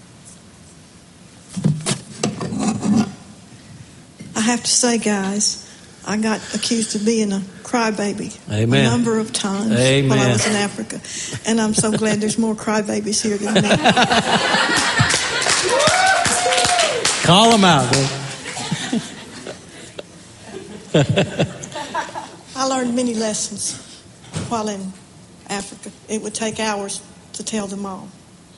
Speaker 7: I have to say, guys, I got accused of being a crybaby
Speaker 1: Amen.
Speaker 7: a number of times
Speaker 1: Amen.
Speaker 7: while I was in Africa. And I'm so glad there's more crybabies here than me.
Speaker 1: Call them out, man.
Speaker 7: I learned many lessons while in Africa. It would take hours to tell them all.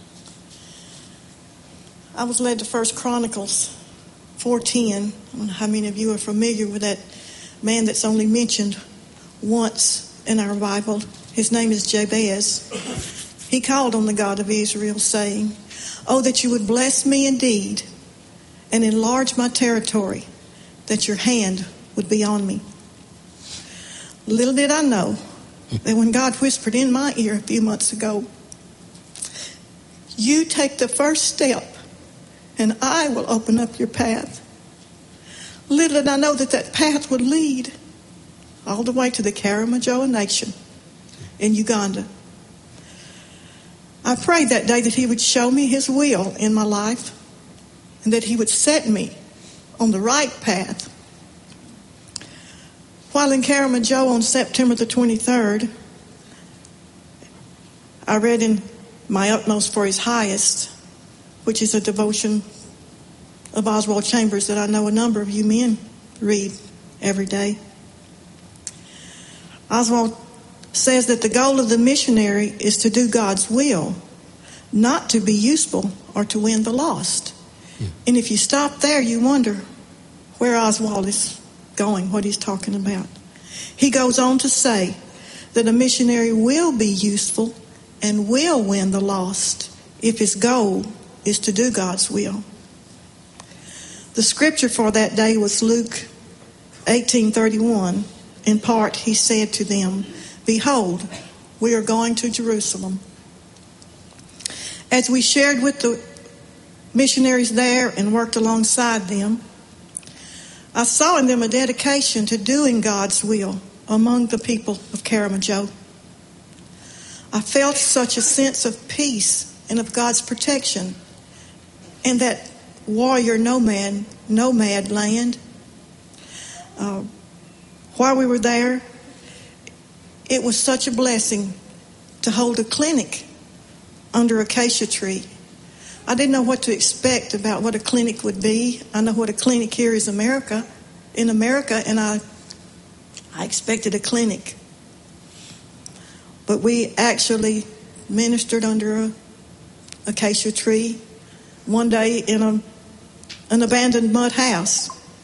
Speaker 7: I was led to First Chronicles four ten. I don't know how many of you are familiar with that man that's only mentioned once in our Bible. His name is Jabez. He called on the God of Israel, saying, "Oh, that you would bless me indeed and enlarge my territory, that your hand would be on me." Little did I know that when God whispered in my ear a few months ago, "You take the first step and I will open up your path." Little did I know that that path would lead all the way to the Karamojong Nation in Uganda. I prayed that day that he would show me his will in my life and that he would set me on the right path. While in Karamojong on September the twenty-third, I read in My Utmost for His Highest, which is a devotion of Oswald Chambers that I know a number of you men read every day. Oswald says that the goal of the missionary is to do God's will, not to be useful or to win the lost. Hmm. And if you stop there, you wonder where Oswald is going, what he's talking about. He goes on to say that a missionary will be useful and will win the lost if his goal is to do God's will. The scripture for that day was Luke eighteen thirty-one. In part, he said to them, "Behold, we are going to Jerusalem." As we shared with the missionaries there and worked alongside them, I saw in them a dedication to doing God's will among the people of Karamojong. I felt such a sense of peace and of God's protection in that warrior nomad, nomad land. Uh, while we were there, it was such a blessing to hold a clinic under acacia tree. I didn't know what to expect about what a clinic would be. I know what a clinic here is America, in America, and I, I expected a clinic. But we actually ministered under a acacia tree one day in a, an abandoned mud house.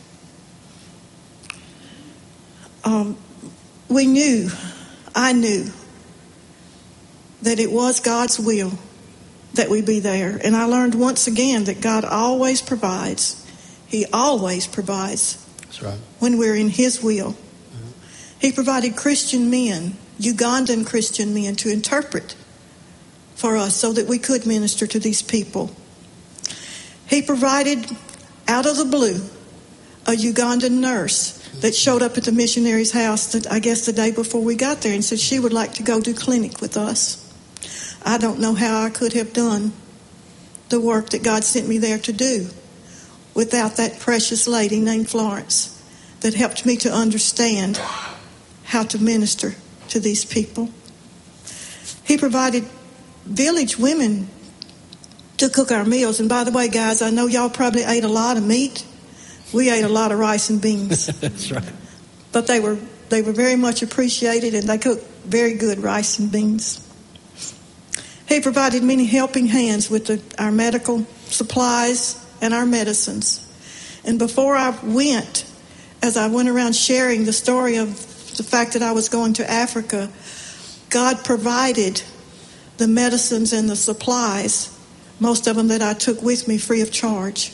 Speaker 7: Um, we knew, I knew, that it was God's will that we be there. And I learned once again that God always provides. He always provides.
Speaker 1: That's right.
Speaker 7: When we're in His will. Mm-hmm. He provided Christian men, Ugandan Christian men, to interpret for us so that we could minister to these people. He provided, out of the blue, a Ugandan nurse that showed up at the missionary's house, that I guess the day before we got there, and said she would like to go do clinic with us. I don't know how I could have done the work that God sent me there to do without that precious lady named Florence that helped me to understand how to minister to these people. He provided village women to cook our meals. And by the way, guys, I know y'all probably ate a lot of meat. We ate a lot of rice and beans.
Speaker 1: That's right.
Speaker 7: But they were they were very much appreciated, and they cooked very good rice and beans. He provided many helping hands with the, our medical supplies and our medicines. And before I went, as I went around sharing the story of the fact that I was going to Africa, God provided the medicines and the supplies, most of them that I took with me free of charge.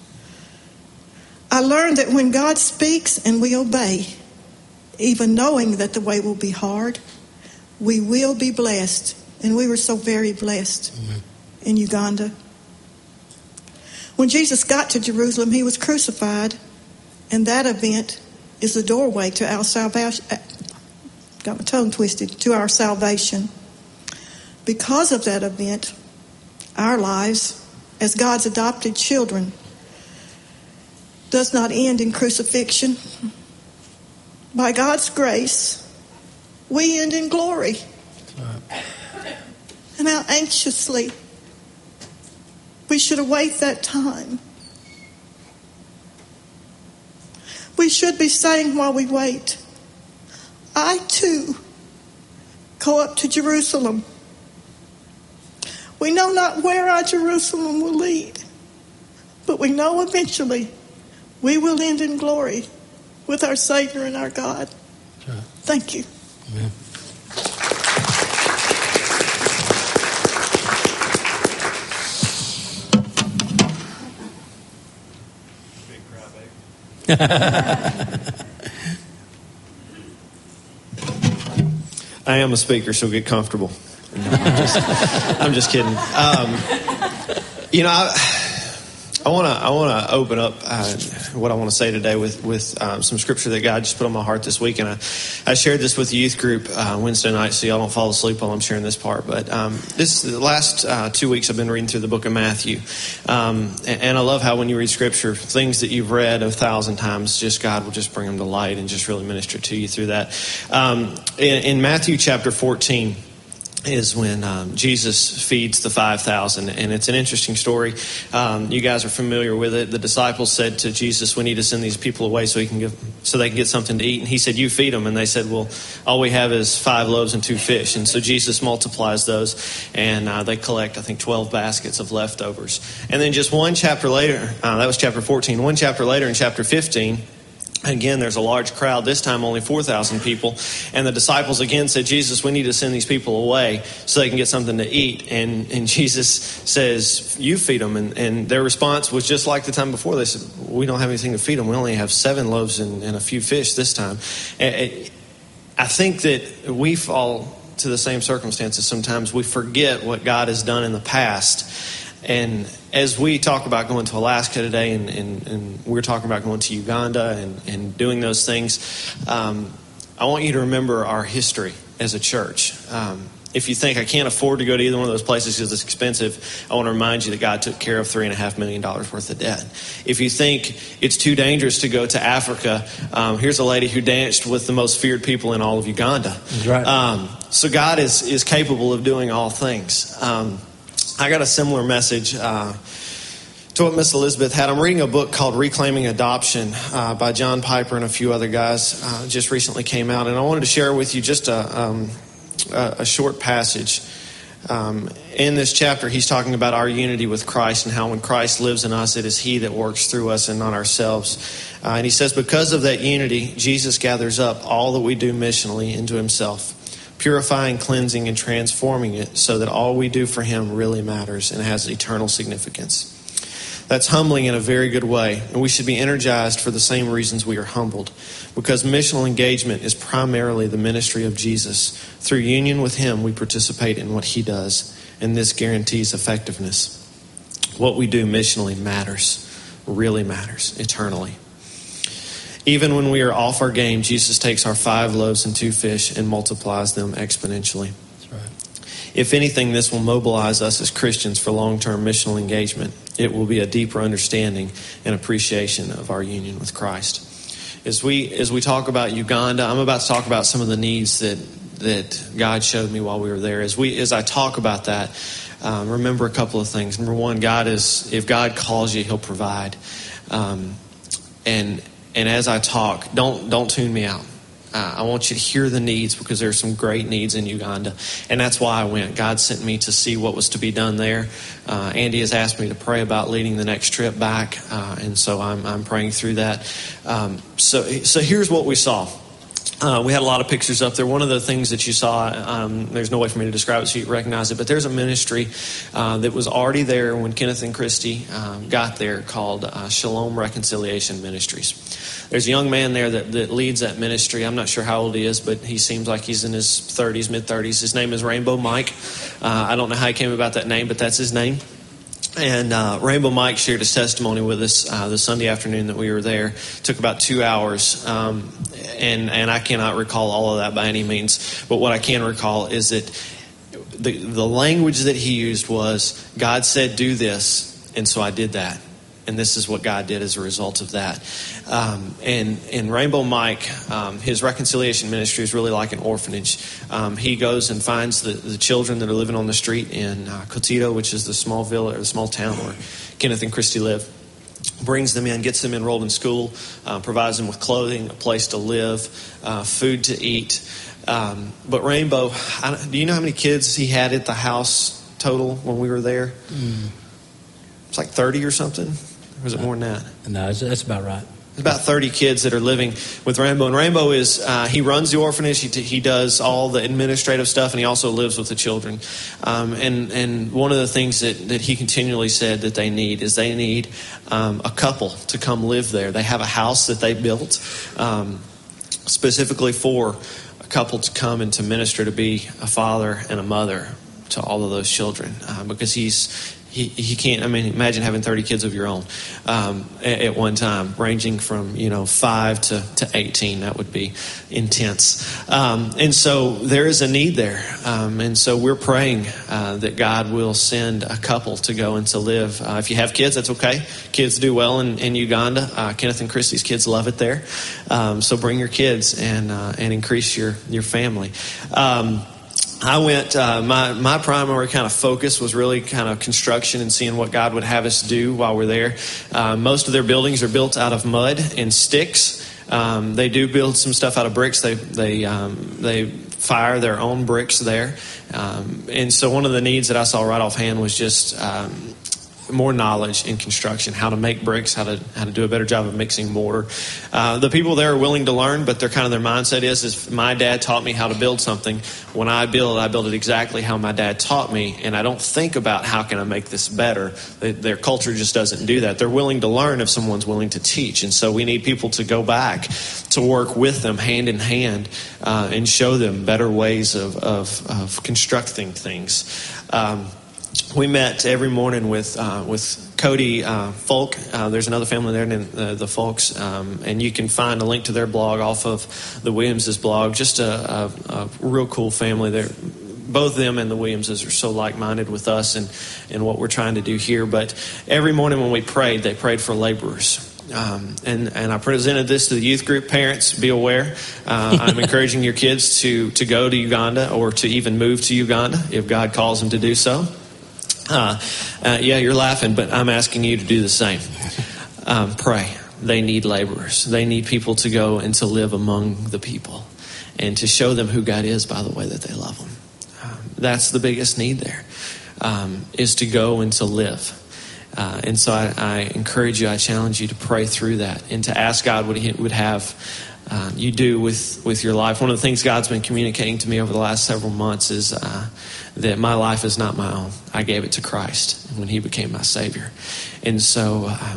Speaker 7: I learned that when God speaks and we obey, even knowing that the way will be hard, we will be blessed. And we were so very blessed mm-hmm. in Uganda. When Jesus got to Jerusalem, He was crucified. And that event is the doorway to our salvation. Got my tongue twisted. To our salvation. Because of that event, our lives as God's adopted children does not end in crucifixion. By God's grace, we end in glory. Right. And how anxiously we should await that time. We should be saying while we wait, I too go up to Jerusalem. We know not where our Jerusalem will lead, but we know eventually we will end in glory with our Savior and our God. Right. Thank you. Amen.
Speaker 8: I am a speaker, so get comfortable. I'm just, I'm just kidding. Um, you know, I, I want to I want to open up uh, what I want to say today with with um, some scripture that God just put on my heart this week, and I, I shared this with the youth group uh, Wednesday night, so y'all don't fall asleep while I'm sharing this part. But um, this the last uh, two weeks I've been reading through the book of Matthew, um, and, and I love how when you read scripture, things that you've read a thousand times, just God will just bring them to light and just really minister to you through that. Um, in, in Matthew chapter fourteen. Is when um, Jesus feeds the five thousand, and it's an interesting story. Um, you guys are familiar with it. The disciples said to Jesus, "We need to send these people away so he can give, so they can get something to eat." And He said, "You feed them." And they said, "Well, all we have is five loaves and two fish." And so Jesus multiplies those, and uh, they collect, I think, twelve baskets of leftovers. And then just one chapter later, uh, that was chapter fourteen. One chapter later, in chapter fifteen. Again, there's a large crowd, this time only four thousand people. And the disciples again said, "Jesus, we need to send these people away so they can get something to eat." And, and Jesus says, "You feed them." And, and their response was just like the time before. They said, "We don't have anything to feed them. We only have seven loaves and, and a few fish this time." And I think that we fall to the same circumstances sometimes. We forget what God has done in the past. And as we talk about going to Alaska today, and, and, and we're talking about going to Uganda and, and doing those things, um, I want you to remember our history as a church. Um, if you think I can't afford to go to either one of those places because it's expensive, I want to remind you that God took care of three and a half million dollars worth of debt. If you think it's too dangerous to go to Africa, um, here's a lady who danced with the most feared people in all of Uganda.
Speaker 1: That's right.
Speaker 8: Um, so God is is capable of doing all things. Um, I got a similar message uh, to what Miss Elizabeth had. I'm reading a book called Reclaiming Adoption uh, by John Piper and a few other guys. Uh, just recently came out, and I wanted to share with you just a. Um, A, a short passage. Um, in this chapter, he's talking about our unity with Christ and how when Christ lives in us, it is He that works through us and not ourselves. Uh, and he says, because of that unity, Jesus gathers up all that we do missionally into Himself, purifying, cleansing, and transforming it so that all we do for Him really matters and has eternal significance. That's humbling in a very good way, and we should be energized for the same reasons we are humbled, because missional engagement is primarily the ministry of Jesus. Through union with Him, we participate in what He does, and this guarantees effectiveness. What we do missionally matters, really matters, eternally. Even when we are off our game, Jesus takes our five loaves and two fish and multiplies them exponentially.
Speaker 1: That's right.
Speaker 8: If anything, this will mobilize us as Christians for long-term missional engagement. It will be a deeper understanding and appreciation of our union with Christ. As we as we talk about Uganda, I'm about to talk about some of the needs that that God showed me while we were there. As we as I talk about that, um, remember a couple of things. Number one, God is if God calls you, He'll provide. Um, and and as I talk, don't don't tune me out. Uh, I want you to hear the needs, because there's some great needs in Uganda. And that's why I went. God sent me to see what was to be done there. Uh, Andy has asked me to pray about leading the next trip back. Uh, and so I'm, I'm praying through that. Um, so, so here's what we saw. Uh, we had a lot of pictures up there. One of the things that you saw, um, there's no way for me to describe it so you recognize it, but there's a ministry uh, that was already there when Kenneth and Christy um, got there called uh, Shalom Reconciliation Ministries. There's a young man there that, that leads that ministry. I'm not sure how old he is, but he seems like he's in his thirties, mid-thirties. His name is Rainbow Mike. Uh, I don't know how he came about that name, but that's his name. And uh, Rainbow Mike shared his testimony with us uh, the Sunday afternoon that we were there. It took about two hours, um, and, and I cannot recall all of that by any means. But what I can recall is that the, the language that he used was, God said do this, and so I did that. And this is what God did as a result of that. Um, and, and Rainbow Mike, um, his reconciliation ministry is really like an orphanage. Um, he goes and finds the, the children that are living on the street in uh, Kotito, which is the small village or the small town where Kenneth and Christy live. Brings them in, gets them enrolled in school, uh, provides them with clothing, a place to live, uh, food to eat. Um, but Rainbow, I, do you know how many kids he had at the house total when we were there? Mm. It's like thirty or something. Or is it more than that?
Speaker 1: No, that's about right.
Speaker 8: There's about thirty kids that are living with Rainbow. And Rainbow is, uh, he runs the orphanage. He, t- he does all the administrative stuff, and he also lives with the children. Um, and, and one of the things that, that he continually said that they need is they need um, a couple to come live there. They have a house that they built um, specifically for a couple to come and to minister, to be a father and a mother to all of those children. Uh, because he's... He, he can't, I mean, imagine having thirty kids of your own um, at, at one time, ranging from, you know, five to, to eighteen. That would be intense. Um, and so there is a need there. Um, and so we're praying uh, that God will send a couple to go and to live. Uh, if you have kids, that's okay. Kids do well in, in Uganda. Uh, Kenneth and Christy's kids love it there. Um, so bring your kids and uh, and increase your, your family. Um I went, uh, my, my primary kind of focus was really kind of construction and seeing what God would have us do while we're there. Uh, most of their buildings are built out of mud and sticks. Um, they do build some stuff out of bricks. They they um, they fire their own bricks there. Um, and so one of the needs that I saw right offhand was just um, more knowledge in construction, how to make bricks, how to how to do a better job of mixing mortar. Uh, the people there are willing to learn, but their kind of their mindset is, is my dad taught me how to build something. When I build, I build it exactly how my dad taught me, and I don't think about how can I make this better. They, their culture just doesn't do that. They're willing to learn if someone's willing to teach, and so we need people to go back to work with them hand in hand uh, and show them better ways of, of, of constructing things. Um, We met every morning with uh, with Cody uh, Folk. Uh, there's another family there named uh, the Folks, um, and you can find a link to their blog off of the Williams' blog. Just a, a, a real cool family. They're both them and the Williamses are so like-minded with us and, and what we're trying to do here. But every morning when we prayed, they prayed for laborers. Um, and, and I presented this to the youth group. Parents, be aware. Uh, I'm encouraging your kids to, to go to Uganda or to even move to Uganda if God calls them to do so. Uh, uh, yeah, you're laughing, but I'm asking you to do the same. Um, pray. They need laborers. They need people to go and to live among the people and to show them who God is by the way that they love Him. Um, that's the biggest need there, um, is to go and to live. Uh, and so I, I encourage you, I challenge you to pray through that and to ask God what He would have uh, you do with, with your life. One of the things God's been communicating to me over the last several months is uh, that my life is not my own. I gave it to Christ when He became my Savior. And so um,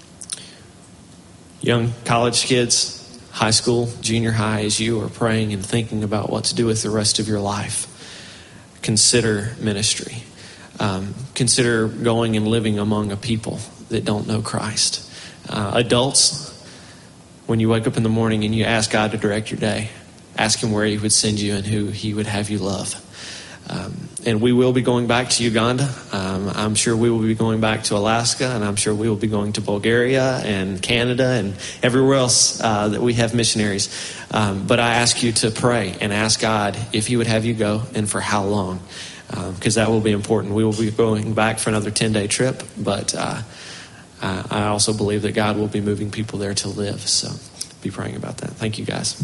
Speaker 8: young college kids, high school, junior high, as you are praying and thinking about what to do with the rest of your life, consider ministry. Um, consider going and living among a people that don't know Christ. Uh, adults, when you wake up in the morning and you ask God to direct your day, ask Him where He would send you and who He would have you love. Um, and we will be going back to Uganda. Um, I'm sure we will be going back to Alaska, and I'm sure we will be going to Bulgaria and Canada and everywhere else uh, that we have missionaries. Um, but I ask you to pray and ask God if He would have you go and for how long. Because um, that will be important. We will be going back for another ten-day trip, but uh, uh, I also believe that God will be moving people there to live. So be praying about that. Thank you, guys.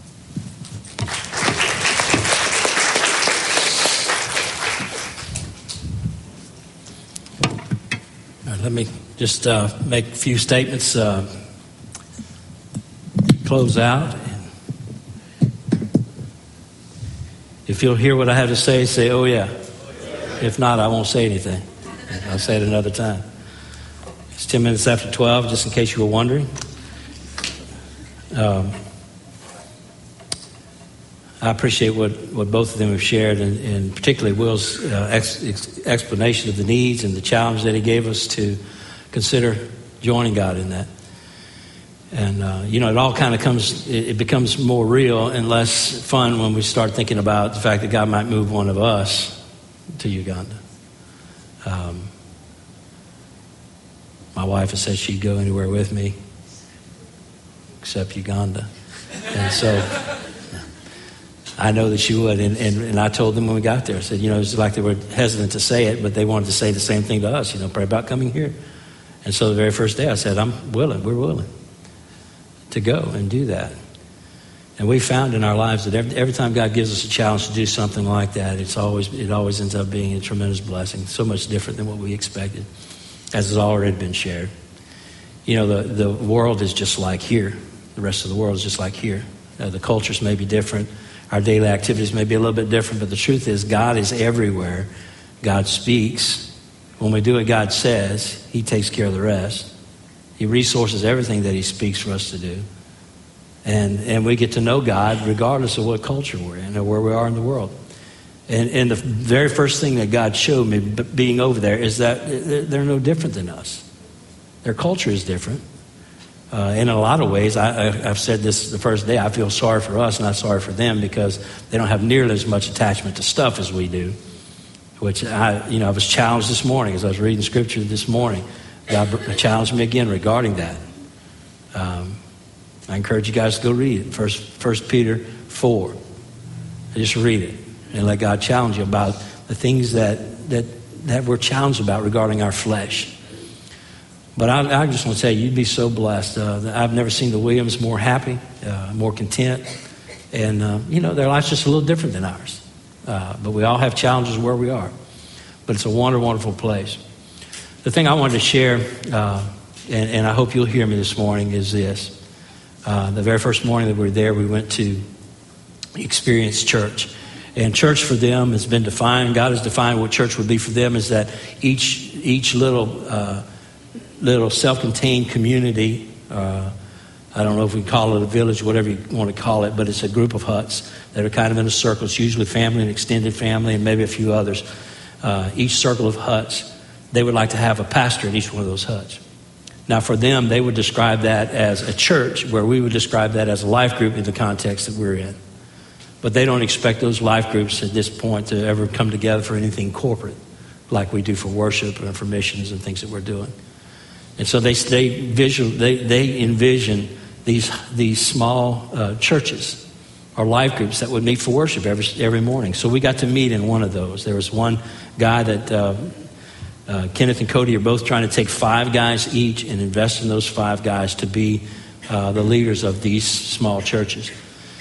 Speaker 1: All right, let me just uh, make a few statements, uh, close out. If you'll hear what I have to say, say, oh, yeah. If not, I won't say anything. I'll say it another time. It's ten minutes after twelve, just in case you were wondering. Um, I appreciate what, what both of them have shared, and, and particularly Will's uh, ex, ex, explanation of the needs and the challenge that he gave us to consider joining God in that. And, uh, you know, it all kind of comes, it, it becomes more real and less fun when we start thinking about the fact that God might move one of us to Uganda. Um, my wife has said she'd go anywhere with me except Uganda. And so I know that she would. And, and, and I told them when we got there, I said, you know, it's like they were hesitant to say it, but they wanted to say the same thing to us, you know, pray about coming here. And so the very first day I said, I'm willing, we're willing to go and do that. And we found in our lives that every, every time God gives us a challenge to do something like that, it's always it always ends up being a tremendous blessing, so much different than what we expected, as has already been shared. You know, the, the world is just like here. The rest of the world is just like here. Uh, the cultures may be different. Our daily activities may be a little bit different, but the truth is God is everywhere. God speaks. When we do what God says, He takes care of the rest. He resources everything that He speaks for us to do. And and we get to know God regardless of what culture we're in or where we are in the world. And, and the very first thing that God showed me being over there is that they're no different than us. Their culture is different. Uh, in a lot of ways, I, I, I've said this the first day, I feel sorry for us, not sorry for them, because they don't have nearly as much attachment to stuff as we do. Which I, you know, I was challenged this morning as I was reading scripture this morning. God challenged me again regarding that. Um, I encourage you guys to go read it. First, First Peter four. Just read it and let God challenge you about the things that that that we're challenged about regarding our flesh. But I, I just want to tell you, you'd be so blessed. Uh, I've never seen the Williams more happy, uh, more content, and uh, you know, their life's just a little different than ours. Uh, but we all have challenges where we are. But it's a wonderful, wonderful place. The thing I wanted to share, uh, and, and I hope you'll hear me this morning, is this. Uh, the very first morning that we were there, we went to Experience Church. And church for them has been defined. God has defined what church would be for them is that each each little uh, little self-contained community, uh, I don't know if we call it a village, whatever you want to call it, but it's a group of huts that are kind of in a circle. It's usually family and extended family and maybe a few others. Uh, each circle of huts, they would like to have a pastor in each one of those huts. Now, for them, they would describe that as a church, where we would describe that as a life group in the context that we're in. But they don't expect those life groups at this point to ever come together for anything corporate like we do for worship and for missions and things that we're doing. And so they they visual they they envision these these small uh, churches or life groups that would meet for worship every every morning. So we got to meet in one of those. There was one guy that uh, uh, Kenneth and Cody are both trying to take five guys each and invest in those five guys to be uh, the leaders of these small churches.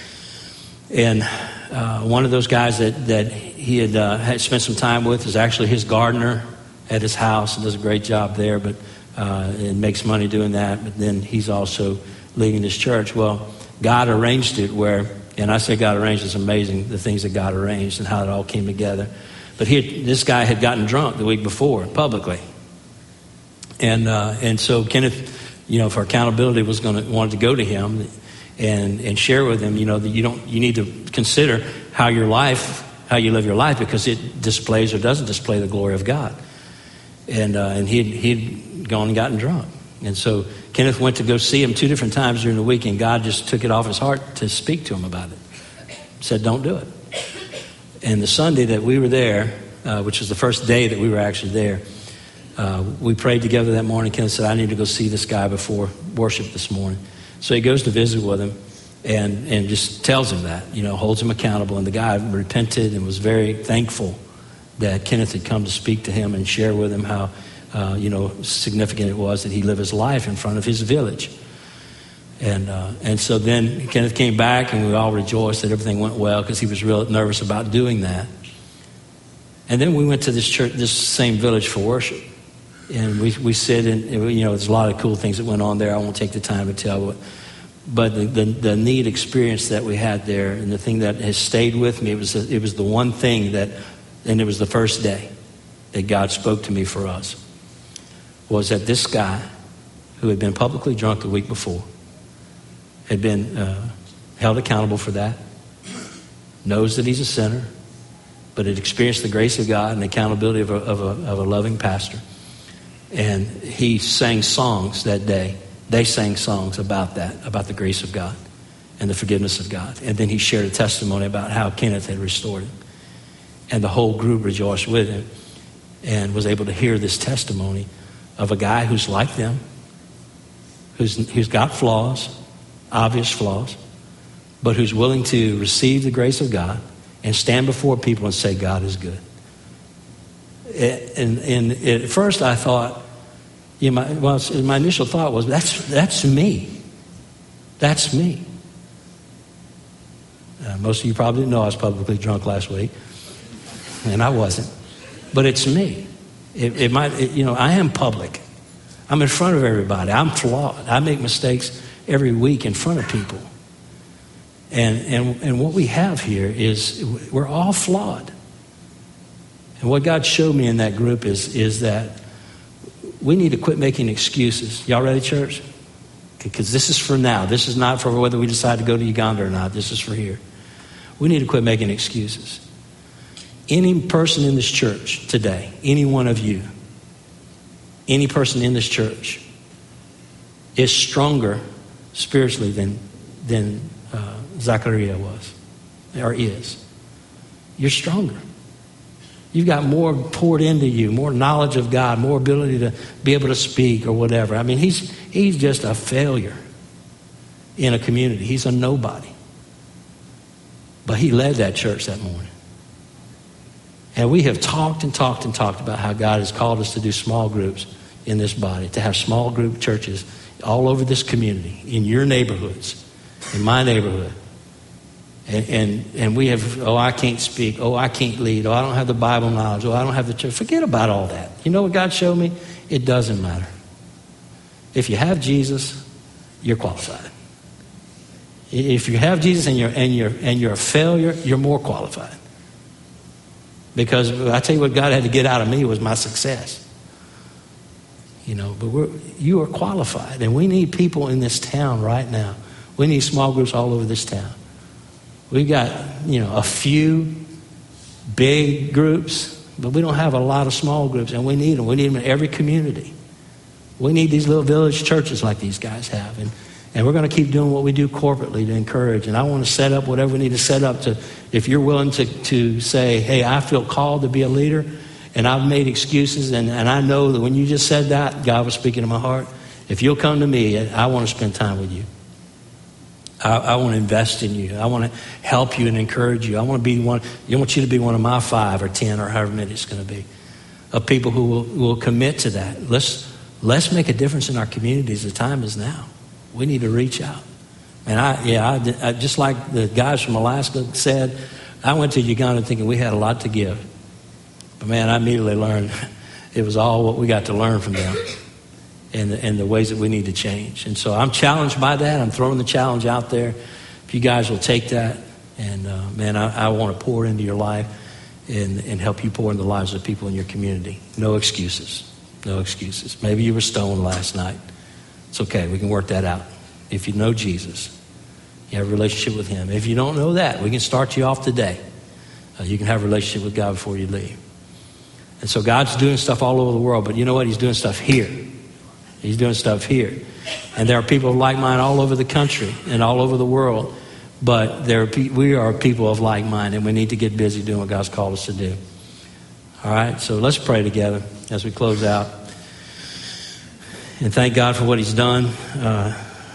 Speaker 1: And uh, one of those guys that that he had, uh, had spent some time with is actually his gardener at his house and does a great job there, but uh, and makes money doing that. But then he's also leading this church. Well, God arranged it where, and I say God arranged, it's amazing the things that God arranged and how it all came together. But he had, this guy had gotten drunk the week before publicly, and uh, and so Kenneth, you know, for accountability, was going to wanted to go to him and and share with him, you know, that you don't you need to consider how your life, how you live your life, because it displays or doesn't display the glory of God. And uh, and he'd he'd gone and gotten drunk, and so Kenneth went to go see him two different times during the week, and God just took it off his heart to speak to him about it. Said, "Don't do it." And the Sunday that we were there, uh, which was the first day that we were actually there, uh, we prayed together that morning. Kenneth said, "I need to go see this guy before worship this morning." So he goes to visit with him and, and just tells him that, you know, holds him accountable. And the guy repented and was very thankful that Kenneth had come to speak to him and share with him how, uh, you know, significant it was that he lived his life in front of his village. And uh, and so then Kenneth came back, and we all rejoiced that everything went well, because he was real nervous about doing that. And then we went to this church, this same village, for worship. And we we sit and, you know, there's a lot of cool things that went on there. I won't take the time to tell, but, but the, the, the neat experience that we had there, and the thing that has stayed with me, it was the, it was the one thing that, and it was the first day that God spoke to me for us, was that this guy who had been publicly drunk the week before had been uh, held accountable for that, knows that he's a sinner, but had experienced the grace of God and the accountability of a, of a, of a loving pastor. And he sang songs that day. They sang songs about that, about the grace of God and the forgiveness of God. And then he shared a testimony about how Kenneth had restored him. And the whole group rejoiced with him and was able to hear this testimony of a guy who's like them, who's who's got flaws, obvious flaws, but who's willing to receive the grace of God and stand before people and say, God is good. And, and at first I thought, you know, my, well, my initial thought was, that's that's me. That's me. Uh, most of you probably didn't know I was publicly drunk last week, and I wasn't. But it's me. It, it might, it, you know, I am public. I'm in front of everybody. I'm flawed. I make mistakes every week in front of people. And and and what we have here is we're all flawed. And what God showed me in that group is, is that we need to quit making excuses. Y'all ready, church? Because this is for now. This is not for whether we decide to go to Uganda or not. This is for here. We need to quit making excuses. Any person in this church today, any one of you, any person in this church is stronger spiritually than, than uh, Zachariah was or is. You're stronger. You've got more poured into you, more knowledge of God, more ability to be able to speak or whatever. I mean, he's he's just a failure in a community. He's a nobody. But he led that church that morning. And we have talked and talked and talked about how God has called us to do small groups in this body, to have small group churches all over this community, in your neighborhoods, in my neighborhood. And, and and we have, oh, I can't speak. Oh, I can't lead. Oh, I don't have the Bible knowledge. Oh, I don't have the church. Forget about all that. You know what God showed me? It doesn't matter. If you have Jesus, you're qualified. If you have Jesus and you're and you're and you're a failure, you're more qualified. Because I tell you what God had to get out of me was my success. You know, but we're you are qualified, and we need people in this town right now. We need small groups all over this town. We've got, you know, a few big groups, but we don't have a lot of small groups, and we need them. We need them in every community. We need these little village churches like these guys have. And And we're going to keep doing what we do corporately to encourage. And I want to set up whatever we need to set up to, if you're willing to, to say, hey, I feel called to be a leader, and I've made excuses, and, and I know that when you just said that, God was speaking to my heart. If you'll come to me, I want to spend time with you. I, I want to invest in you. I want to help you and encourage you. I want to be one. I want you to be one of my five or ten or however many it's going to be, of people who will, will commit to that. Let's let's make a difference in our communities. The time is now. We need to reach out. And I, yeah, I, I, just like the guys from Alaska said, I went to Uganda thinking we had a lot to give. But man, I immediately learned it was all what we got to learn from them. And the, and the ways that we need to change. And so I'm challenged by that. I'm throwing the challenge out there. If you guys will take that, and uh, man, I, I want to pour into your life and, and help you pour into the lives of people in your community. No excuses. No excuses. Maybe you were stoned last night. It's okay. We can work that out. If you know Jesus, you have a relationship with him. If you don't know that, we can start you off today. Uh, you can have a relationship with God before you leave. And so God's doing stuff all over the world, but you know what? He's doing stuff here. He's doing stuff here. And there are people of like mind all over the country and all over the world. But there are pe- we are people of like mind, and we need to get busy doing what God's called us to do. All right, so let's pray together as we close out. And thank God for what he's done. Uh,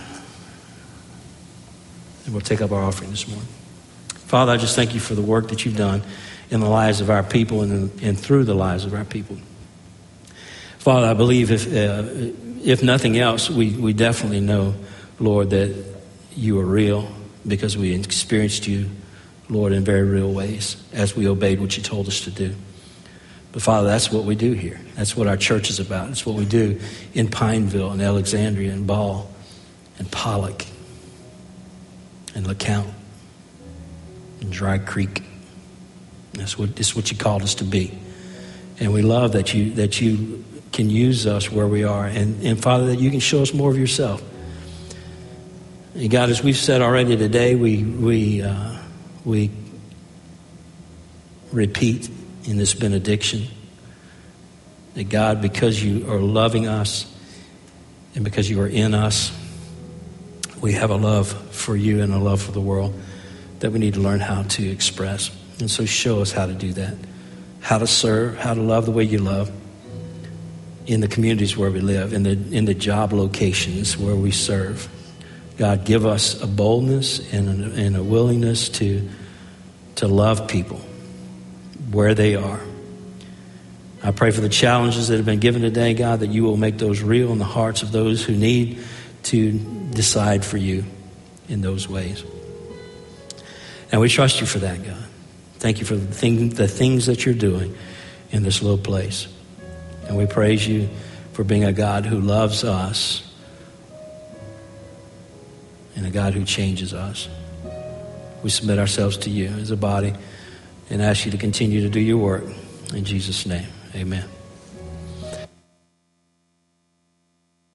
Speaker 1: and we'll take up our offering this morning. Father, I just thank you for the work that you've done in the lives of our people and, and through the lives of our people. Father, I believe if uh, if nothing else, we, we definitely know, Lord, that you are real because we experienced you, Lord, in very real ways as we obeyed what you told us to do. But Father, that's what we do here. That's what our church is about. It's what we do in Pineville and Alexandria and Ball and Pollock and LeCount and Dry Creek. That's what, that's what you called us to be. And we love that you that you can use us where we are. And, and Father, that you can show us more of yourself. And God, as we've said already today, we we uh, we repeat in this benediction that God, because you are loving us and because you are in us, we have a love for you and a love for the world that we need to learn how to express. And so show us how to do that, how to serve, how to love the way you love in the communities where we live, in the in the job locations where we serve. God, give us a boldness and a, and a willingness to to love people where they are. I pray for the challenges that have been given today, God, that you will make those real in the hearts of those who need to decide for you in those ways. And we trust you for that, God. Thank you for the, thing, the things that you're doing in this little place. And we praise you for being a God who loves us and a God who changes us. We submit ourselves to you as a body and ask you to continue to do your work. In Jesus' name, amen.